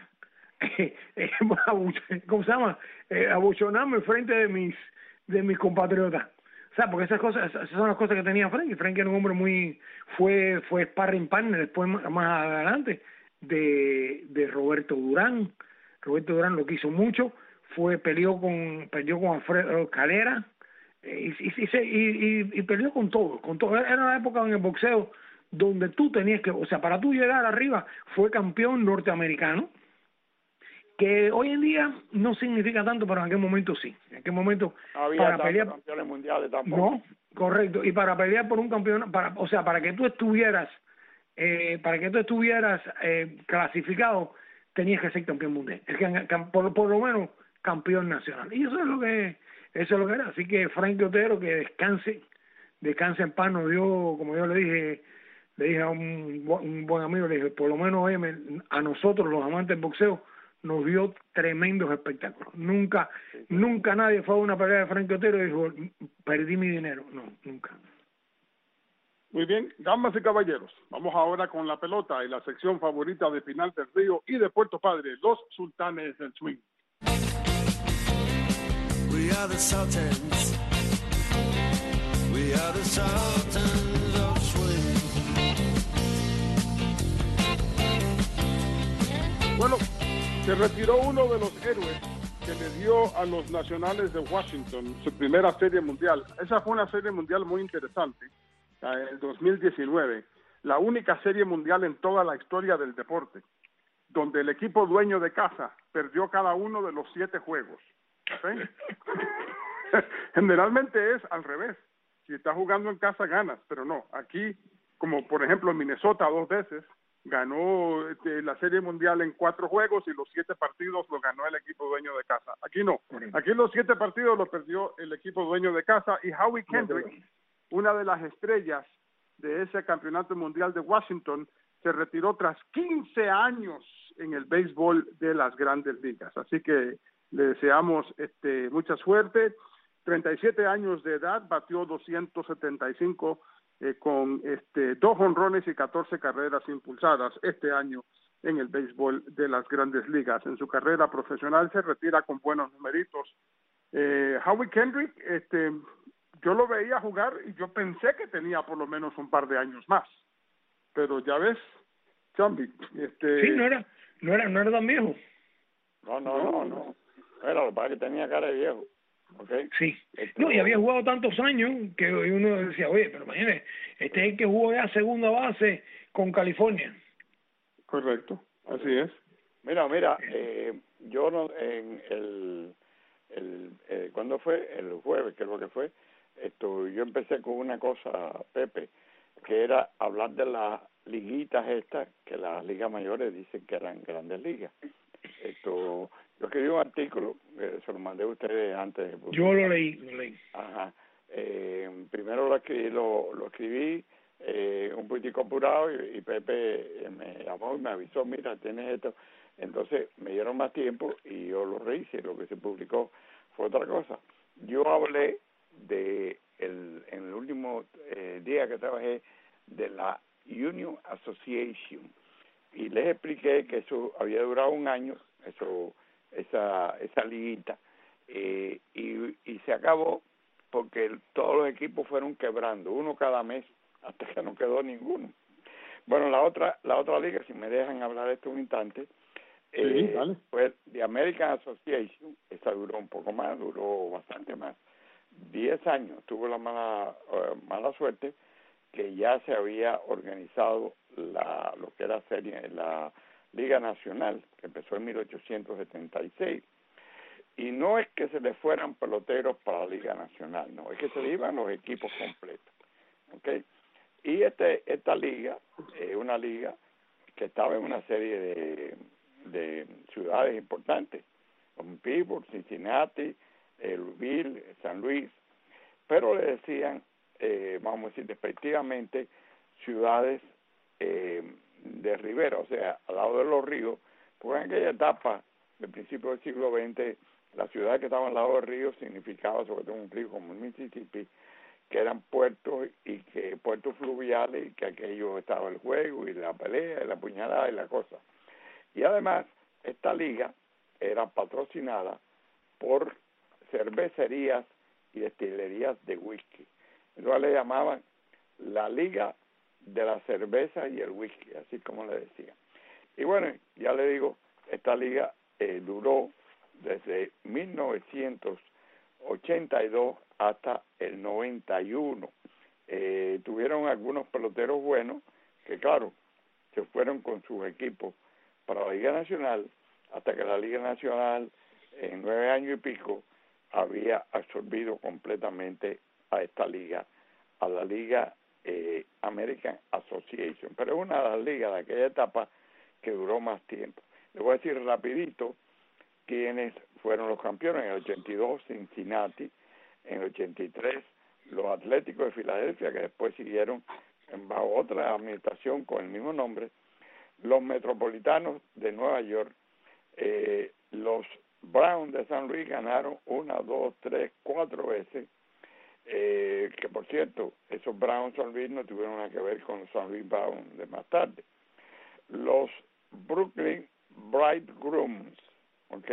E: ¿cómo se llama? Abuchonarme frente de mis compatriotas. O sea, porque esas son las cosas que tenía Frankie. Frankie era un hombre fue sparring partner después más adelante de Roberto Durán. Roberto Durán lo quiso mucho, perdió con Alfredo Calera, y perdió con todo. Era una época en el boxeo donde tú tenías que, o sea, para tú llegar arriba, fue campeón norteamericano, que hoy en día no significa tanto, pero en aquel momento sí. En aquel momento
D: no había pelear campeones mundiales tampoco.
E: No, correcto. Y para pelear por un campeón, para que tú estuvieras clasificado, tenías que ser campeón mundial. Por lo menos campeón nacional. Y eso es lo que era. Así que Frankie Otero, que descanse en paz, nos dio, como yo le dije a un buen amigo, le dije, por lo menos a nosotros los amantes del boxeo nos dio tremendos espectáculos. Nunca nadie fue a una pelea de Frankie Otero y dijo, perdí mi dinero. No, nunca.
C: Muy bien, damas y caballeros, vamos ahora con la pelota y la sección favorita de Pinal del Río y de Puerto Padre, los Sultanes del Swing.
F: We are the Sultans. We are the Sultans of Swing.
C: Bueno, se retiró uno de los héroes que le dio a los Nacionales de Washington su primera serie mundial. Esa fue una serie mundial muy interesante, en el 2019, la única serie mundial en toda la historia del deporte, donde el equipo dueño de casa perdió cada uno de los 7 juegos. ¿Sí? Generalmente es al revés. Si estás jugando en casa ganas, pero no. Aquí, como por ejemplo en Minnesota 2 veces, ganó la Serie Mundial en 4 juegos y los 7 partidos los ganó el equipo dueño de casa. Aquí no. Aquí los 7 partidos los perdió el equipo dueño de casa y Howie Kendrick, una de las estrellas de ese campeonato mundial de Washington, se retiró tras 15 años en el béisbol de las Grandes Ligas. Así que le deseamos mucha suerte. 37 años de edad, batió 275 con 2 jonrones y 14 carreras impulsadas este año en el béisbol de las Grandes Ligas. En su carrera profesional se retira con buenos numeritos. Howie Kendrick, yo lo veía jugar y yo pensé que tenía por lo menos un par de años más, pero ya ves, Chambi,
E: sí, no era tan viejo.
D: No. Era lo que tenía cara de viejo. Okay.
E: Sí, no, y había jugado tantos años que uno decía, oye, pero imagínate, este es el que jugó ya segunda base con California.
C: Correcto, así es.
D: Mira, yo no, en ¿cuándo fue? El jueves, que es lo que fue, yo empecé con una cosa, Pepe, que era hablar de las liguitas estas, que las ligas mayores dicen que eran grandes ligas. Yo escribí un artículo, se lo mandé a ustedes antes.
E: Yo lo leí.
D: Ajá. Primero lo escribí un poquitico apurado y Pepe me llamó y me avisó, mira, tienes esto. Entonces me dieron más tiempo y yo lo rehice. Lo que se publicó fue otra cosa. Yo hablé en el último día que trabajé de la Union Association y les expliqué que eso había durado un año, esa liguita, y se acabó porque todos los equipos fueron quebrando, uno cada mes, hasta que no quedó ninguno. Bueno, la otra liga, si me dejan hablar esto un instante,
C: sí, vale.
D: Pues The American Association, esa duró un poco más, duró bastante más, 10 años. Tuvo la mala suerte que ya se había organizado lo que era la Liga Nacional, que empezó en 1876. Y no es que se le fueran peloteros para la Liga Nacional, no, es que se le iban los equipos completos. ¿Okay? Y esta liga es una liga que estaba en una serie de ciudades importantes, como Pittsburgh, Cincinnati, Louisville, San Luis, pero le decían, vamos a decir despectivamente, ciudades de ribera, o sea, al lado de los ríos, porque en aquella etapa, del principio del siglo XX, las ciudades que estaban al lado del río significaba, sobre todo un río como el Mississippi, que eran puertos puertos fluviales, y que aquello estaba el juego y la pelea y la puñalada y la cosa. Y además, esta liga era patrocinada por cervecerías y destilerías de whisky. Entonces le llamaban la Liga de la Cerveza y el Whisky, así como le decían. Y bueno, ya le digo, esta liga duró desde 1982 hasta el 91. Tuvieron algunos peloteros buenos que, claro, se fueron con sus equipos para la Liga Nacional, hasta que la Liga Nacional, en 9 años y pico, había absorbido completamente a esta liga, a la Liga American Association. Pero es una de las ligas de aquella etapa que duró más tiempo. Les voy a decir rapidito quiénes fueron los campeones. En el 82, Cincinnati. En el 83, los Atléticos de Filadelfia, que después siguieron bajo otra administración con el mismo nombre. Los Metropolitanos de Nueva York. Los Browns de San Luis ganaron 1, 2, 3, 4 veces. que por cierto, esos Browns San Luis no tuvieron nada que ver con los San Luis Browns de más tarde. Los Brooklyn Bridegrooms, ¿ok?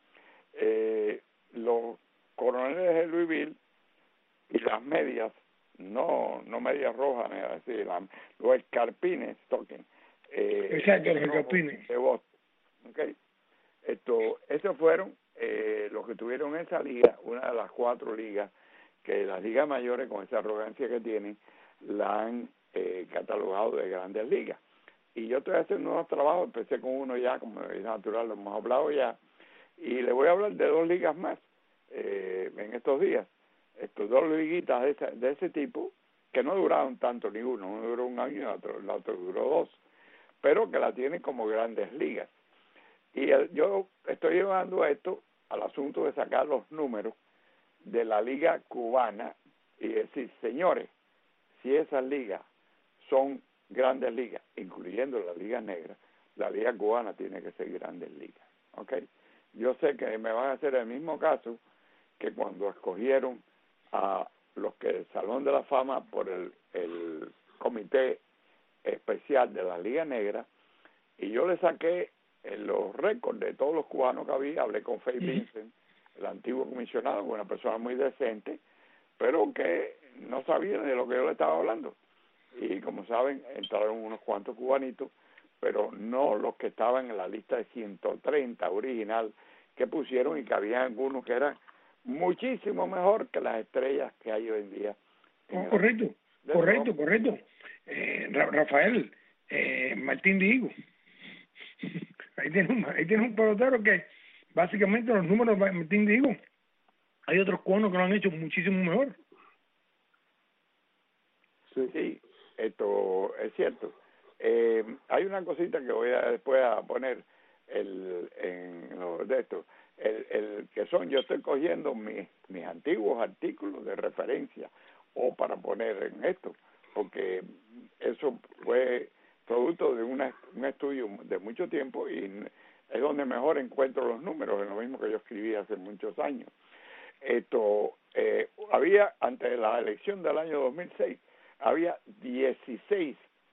D: Los Coroneles de Louisville y las medias, no medias rojas, es decir, los escarpines, toquen.
E: Exacto, los escarpines.
D: De Boston, ¿ok? Esos fueron los que tuvieron esa liga, una de las 4 ligas que las ligas mayores, con esa arrogancia que tienen, la han catalogado de grandes ligas. Y yo estoy haciendo unos trabajos, empecé con uno ya, como es natural, lo hemos hablado ya, y le voy a hablar de 2 ligas más en estos días. 2 liguitas de ese tipo, que no duraron tanto ni uno duró 1 año y el otro duró 2, pero que la tienen como grandes ligas. Y yo estoy llevando esto al asunto de sacar los números de la liga cubana y decir, señores, si esas ligas son grandes ligas, incluyendo la liga negra, la liga cubana tiene que ser grandes ligas, ¿ok? Yo sé que me van a hacer el mismo caso que cuando escogieron a los que el Salón de la Fama por el comité especial de la liga negra, y yo le saqué los récords de todos los cubanos que había. Hablé con Faye Vincent, el antiguo comisionado, una persona muy decente, pero que no sabía de lo que yo le estaba hablando. Y como saben, entraron unos cuantos cubanitos, pero no los que estaban en la lista de 130 original que pusieron, y que había algunos que eran muchísimo mejor que las estrellas que hay hoy en día.
E: Correcto. Rafael, Martín Diego. Ahí tiene un pelotero que básicamente los números de Martín Diego, hay otros cubanos que lo han hecho muchísimo mejor.
D: Sí, esto es cierto. Hay una cosita que voy a después a poner en lo de esto. Que son, yo estoy cogiendo mis antiguos artículos de referencia o para poner en esto, porque eso fue producto de un estudio de mucho tiempo y es donde mejor encuentro los números, es lo mismo que yo escribí hace muchos años. Había, antes de la elección del año 2006, había 16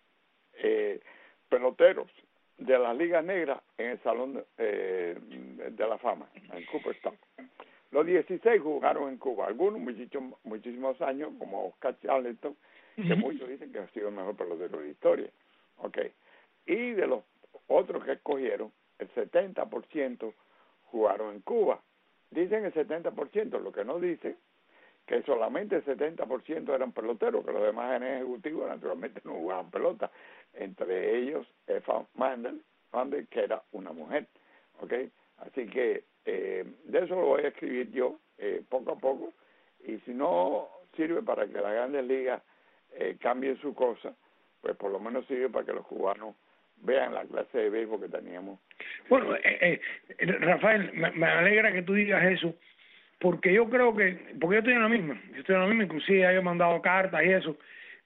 D: peloteros de las ligas negras en el Salón de la Fama, en Cooperstown. Los 16 jugaron en Cuba, algunos muchísimos años, como Oscar Charleston, que muchos dicen que ha sido el mejor pelotero de la historia. Okay. Y de los otros que escogieron, el 70% jugaron en Cuba. Dicen el 70%, lo que no dicen que solamente el 70% eran peloteros, que los demás en ejecutivo naturalmente no jugaban pelota, entre ellos Effa Mandel, que era una mujer, ¿okay? Así que de eso lo voy a escribir yo poco a poco, y si no sirve para que las grandes ligas cambien su cosa, pues por lo menos sirve para que los cubanos vean la clase de béisbol que teníamos.
E: Bueno, Rafael, me alegra que tú digas eso, porque yo creo porque yo estoy en la misma, inclusive he mandado cartas y eso.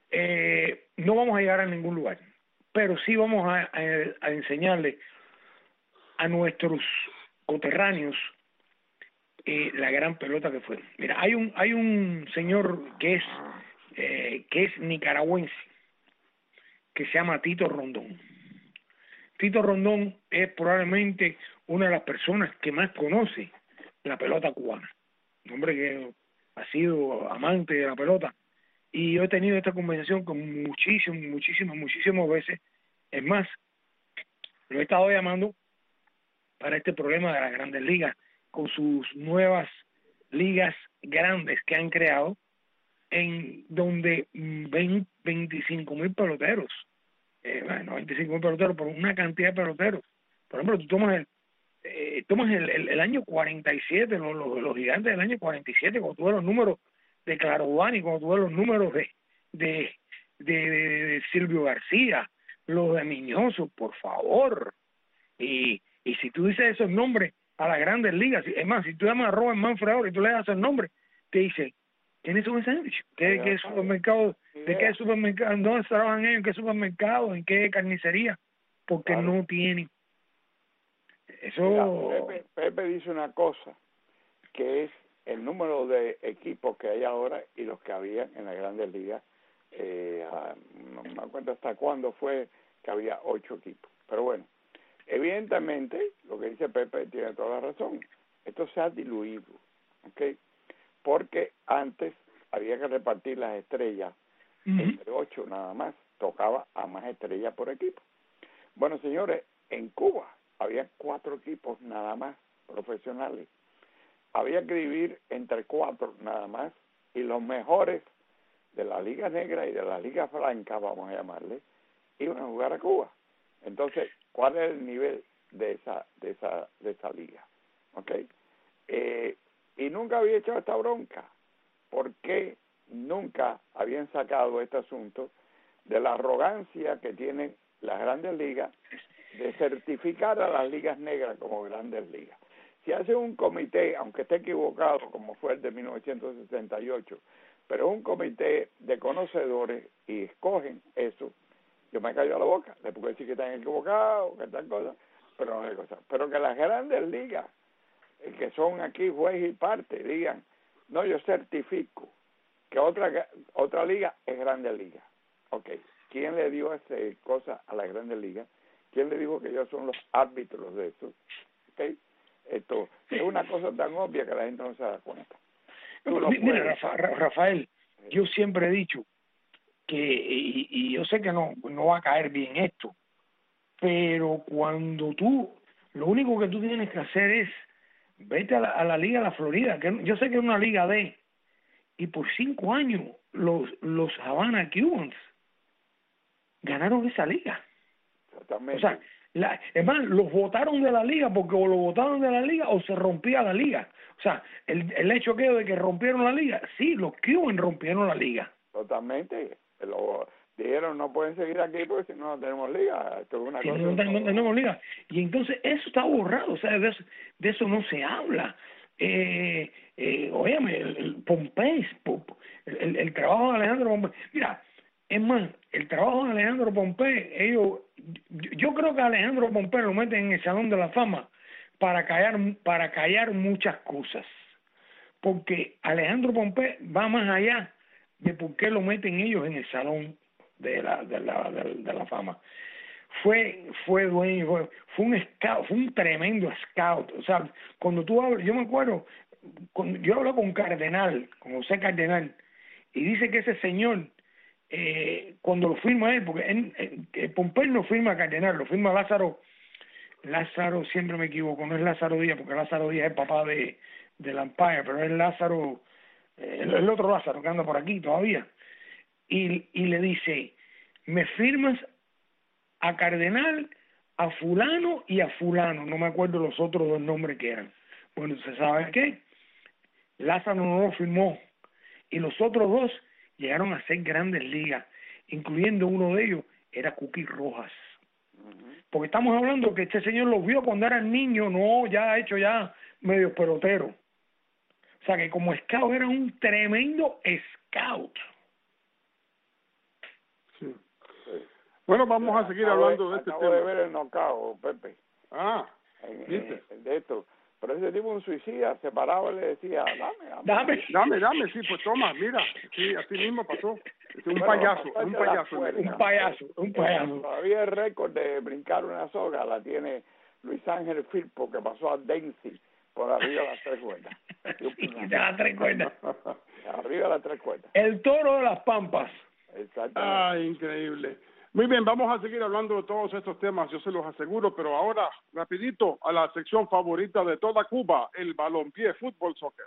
E: No vamos a llegar a ningún lugar, pero sí vamos a enseñarle a nuestros coterráneos la gran pelota que fue. Mira, hay un señor que es nicaragüense, que se llama Tito Rondón. Tito Rondón es probablemente una de las personas que más conoce la pelota cubana. Un hombre que ha sido amante de la pelota. Y yo he tenido esta conversación con muchísimas veces. Es más, lo he estado llamando para este problema de las grandes ligas, con sus nuevas ligas grandes que han creado, en donde ven 25,000 peloteros. 25,000 peloteros, por una cantidad de peloteros. Por ejemplo, tú tomas el año 47, los gigantes del año 47, cuando tú ves los números de Clarodani, cuando tú ves los números de Silvio García, los de Miñoso, por favor. Y si tú dices esos nombres a las grandes ligas, es más, si tú llamas a Robert Manfred y tú le das el nombre, te dice, ¿quiénes son esos? ¿Qué supermercado? ¿De qué supermercado? ¿Dónde trabajan ellos? ¿En qué supermercado? ¿En qué carnicería? Porque no tienen. Eso.
D: Mira, Pepe dice una cosa que es el número de equipos que hay ahora y los que había en las Grandes Ligas. No me acuerdo hasta cuándo fue que había 8 equipos. Pero bueno, evidentemente, lo que dice Pepe tiene toda la razón. Esto se ha diluido, ¿ok? Porque antes había que repartir las estrellas entre 8 nada más. Tocaba a más estrellas por equipo. Bueno, señores, en Cuba había 4 equipos nada más profesionales. Había que dividir entre 4 nada más, y los mejores de la Liga Negra y de la Liga Blanca, vamos a llamarle, iban a jugar a Cuba. Entonces, ¿cuál es el nivel de esa liga? ¿Okay? Y nunca había hecho esta bronca. ¿Por qué nunca habían sacado este asunto de la arrogancia que tienen las Grandes Ligas de certificar a las ligas negras como Grandes Ligas? Si hace un comité, aunque esté equivocado, como fue el de 1968, pero un comité de conocedores y escogen eso, yo me callo la boca, le puedo decir que están equivocados, que tal cosa, pero no hay cosa. Pero que las Grandes Ligas, que son aquí juez y parte, digan, no, yo certifico que otra liga es Grandes Ligas. Ok, ¿quién le dio esa cosa a las Grandes Ligas? ¿Quién le dijo que ellos son los árbitros de eso? Ok, esto es una cosa tan obvia que la gente no se da cuenta.
E: Mira, Rafael, yo siempre he dicho que, y yo sé que no va a caer bien esto, pero cuando lo único que tú tienes que hacer es vete a la Liga de la Florida, que yo sé que es una Liga D, y por 5 años los Havana Cubans ganaron esa liga.
D: Exactamente.
E: O sea, es más, los votaron de la liga porque o lo votaron de la liga o se rompía la liga. O sea, el hecho de que rompieron la liga, sí, los Cubans rompieron la liga.
D: Totalmente. Dijeron, no pueden seguir aquí porque si no tenemos liga. Esto es una cosa
E: no tenemos liga. Y entonces eso está borrado, o sea, de eso no se habla. Óyeme, el Pompey, el trabajo de Alejandro Pompey. Mira, es más, el trabajo de Alejandro Pompey, yo creo que Alejandro Pompey lo meten en el Salón de la Fama para callar muchas cosas. Porque Alejandro Pompey va más allá de por qué lo meten ellos en el Salón de la Fama. Fue dueño, fue un scout, fue un tremendo scout. O sea, cuando tú hablas, yo me acuerdo, yo hablo con José Cardenal, y dice que ese señor, cuando lo firma él, porque Pompey no firma a Cardenal, lo firma Lázaro, siempre me equivoco, no es Lázaro Díaz, porque Lázaro Díaz es el papá de Lampaya, pero es Lázaro, el otro Lázaro que anda por aquí todavía, y le dice, me firmas a Cardenal, a fulano y a fulano, no me acuerdo los otros 2 nombres que eran. Bueno, ¿se sabe qué? Lázaro no lo firmó, y los otros 2 llegaron a ser Grandes Ligas, incluyendo uno de ellos, era Cookie Rojas. Porque estamos hablando que este señor los vio cuando eran niños, no ya hecho ya medio pelotero. O sea que como scout era un tremendo scout.
C: Sí. Bueno, vamos a seguir hablando de este tema.
D: De ver el knockout, Pepe.
C: ¿Viste?
D: De esto. Pero ese tipo, un suicida, se paraba y le decía,
C: dame, sí, pues toma, mira, sí, así mismo pasó. Un payaso.
D: Todavía el récord de brincar una soga la tiene Luis Ángel Firpo, que pasó a Denzi por arriba de las 3 cuerdas.
E: Sí, de las 3 cuerdas.
D: Arriba de las 3 cuerdas.
E: El toro de las Pampas.
D: Exactamente.
C: Ay, increíble. Muy bien, vamos a seguir hablando de todos estos temas, yo se los aseguro, pero ahora, rapidito, a la sección favorita de toda Cuba, el balompié, fútbol, soccer.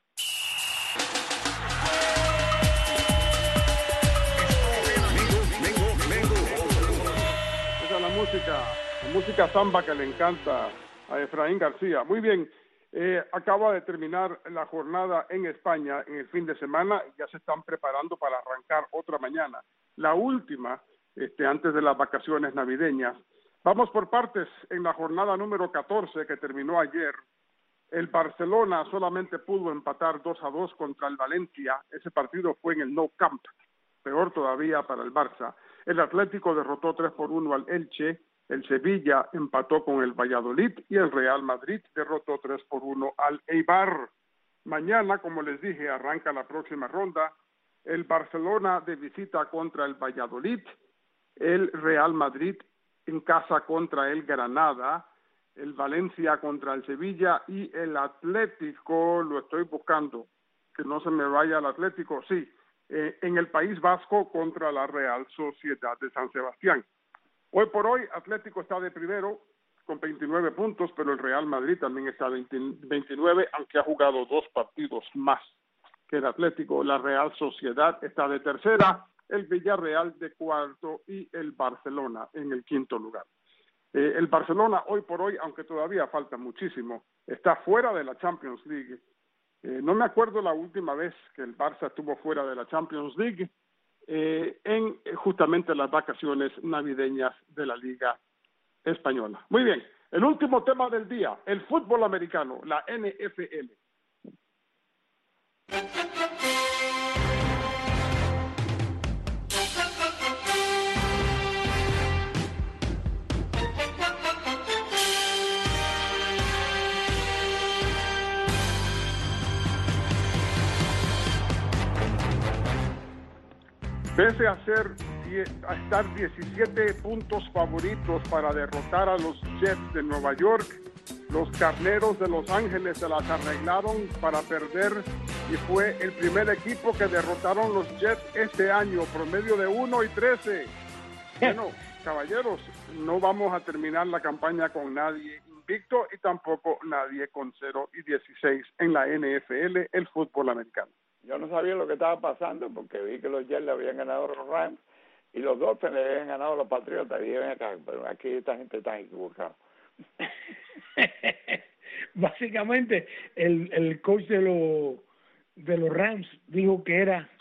C: Esa es la música samba que le encanta a Efraín García. Muy bien, acaba de terminar la jornada en España en el fin de semana y ya se están preparando para arrancar otra mañana. La última, antes de las vacaciones navideñas. Vamos por partes. En la jornada número 14 que terminó ayer, el Barcelona solamente pudo empatar 2-2 contra el Valencia. Ese partido fue en el Nou Camp, peor todavía para el Barça. El Atlético derrotó 3-1 al Elche, el Sevilla empató con el Valladolid y el Real Madrid derrotó 3-1 al Eibar. Mañana, como les dije, arranca la próxima ronda. El Barcelona de visita contra el Valladolid, el Real Madrid en casa contra el Granada, el Valencia contra el Sevilla y el Atlético, lo estoy buscando, que no se me vaya el Atlético, sí, en el País Vasco contra la Real Sociedad de San Sebastián. Hoy por hoy, Atlético está de primero con 29 puntos, pero el Real Madrid también está 29, aunque ha jugado 2 partidos más que el Atlético. La Real Sociedad está de tercera, el Villarreal de cuarto y el Barcelona en el quinto lugar. El Barcelona hoy por hoy, aunque todavía falta muchísimo, está fuera de la Champions League. No me acuerdo la última vez que el Barça estuvo fuera de la Champions League en justamente las vacaciones navideñas de la Liga Española. Muy bien, el último tema del día, el fútbol americano, la NFL. Pese a estar 17 puntos favoritos para derrotar a los Jets de Nueva York, los Carneros de Los Ángeles se las arreglaron para perder y fue el primer equipo que derrotaron los Jets este año, promedio de 1-13. Bueno, caballeros, no vamos a terminar la campaña con nadie invicto y tampoco nadie con 0-16 en la NFL, el fútbol americano.
D: Yo no sabía lo que estaba pasando porque vi que los Jets le habían ganado a los Rams y los Dolphins le habían ganado a los Patriotas. Y dije, ven acá, pero aquí esta gente está equivocada.
E: Básicamente, el coach de los Rams dijo que era,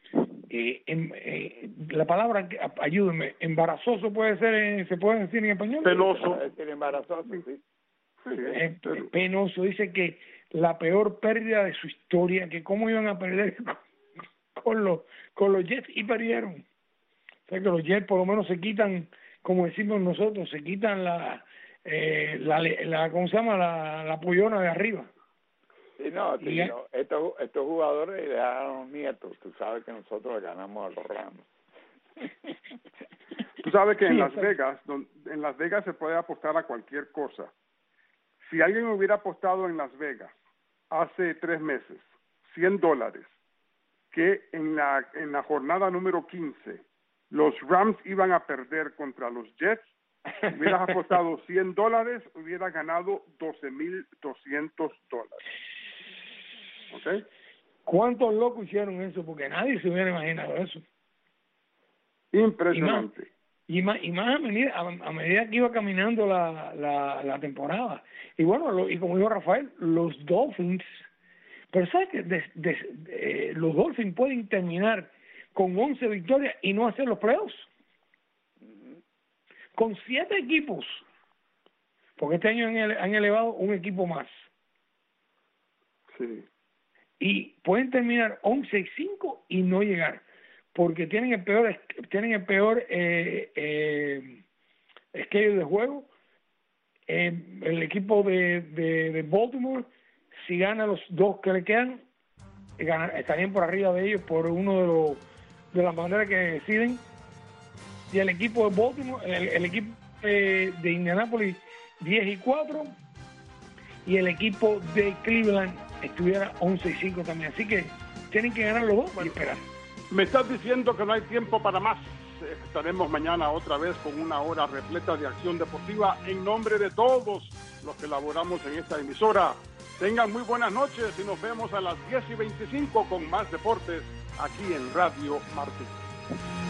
E: la palabra, ayúdenme, embarazoso puede ser, ¿se puede decir en español?
C: Penoso.
D: Embarazoso, sí.
E: Penoso, dice que la peor pérdida de su historia, que cómo iban a perder con los Jets y perdieron. O sea que los Jets por lo menos se quitan, como decimos nosotros, se quitan la ¿cómo se llama? La pollona de arriba.
D: Sí, no, estos jugadores le dan a los nietos. Tú sabes que nosotros le ganamos a los Rams.
C: Tú sabes que en Las Vegas se puede apostar a cualquier cosa. Si alguien hubiera apostado en Las Vegas hace 3 meses, $100, que en la jornada número 15 los Rams iban a perder contra los Jets, hubieras apostado $100, hubieras ganado $12,200. ¿Ok?
E: ¿Cuántos locos hicieron eso? Porque nadie se hubiera imaginado eso.
C: Impresionante.
E: Y más a medida que iba caminando la temporada. Y bueno, y como dijo Rafael, los Dolphins, pero ¿sabes que los Dolphins pueden terminar con 11 victorias y no hacer los playoffs? Con 7 equipos, porque este año han elevado un equipo más.
C: Sí.
E: Y pueden terminar 11-5 y no llegar, porque tienen el peor schedule de juego. El equipo de Baltimore, si gana los 2 que le quedan, estarían por arriba de ellos por uno de las maneras que deciden. Y el equipo de Baltimore, el equipo de Indianapolis 10-4, y el equipo de Cleveland estuviera 11-5 también. Así que tienen que ganar los 2 y esperar.
C: Me estás diciendo que no hay tiempo para más. Estaremos mañana otra vez con una hora repleta de acción deportiva en nombre de todos los que laboramos en esta emisora. Tengan muy buenas noches y nos vemos a las 10:25 con más deportes aquí en Radio Martín.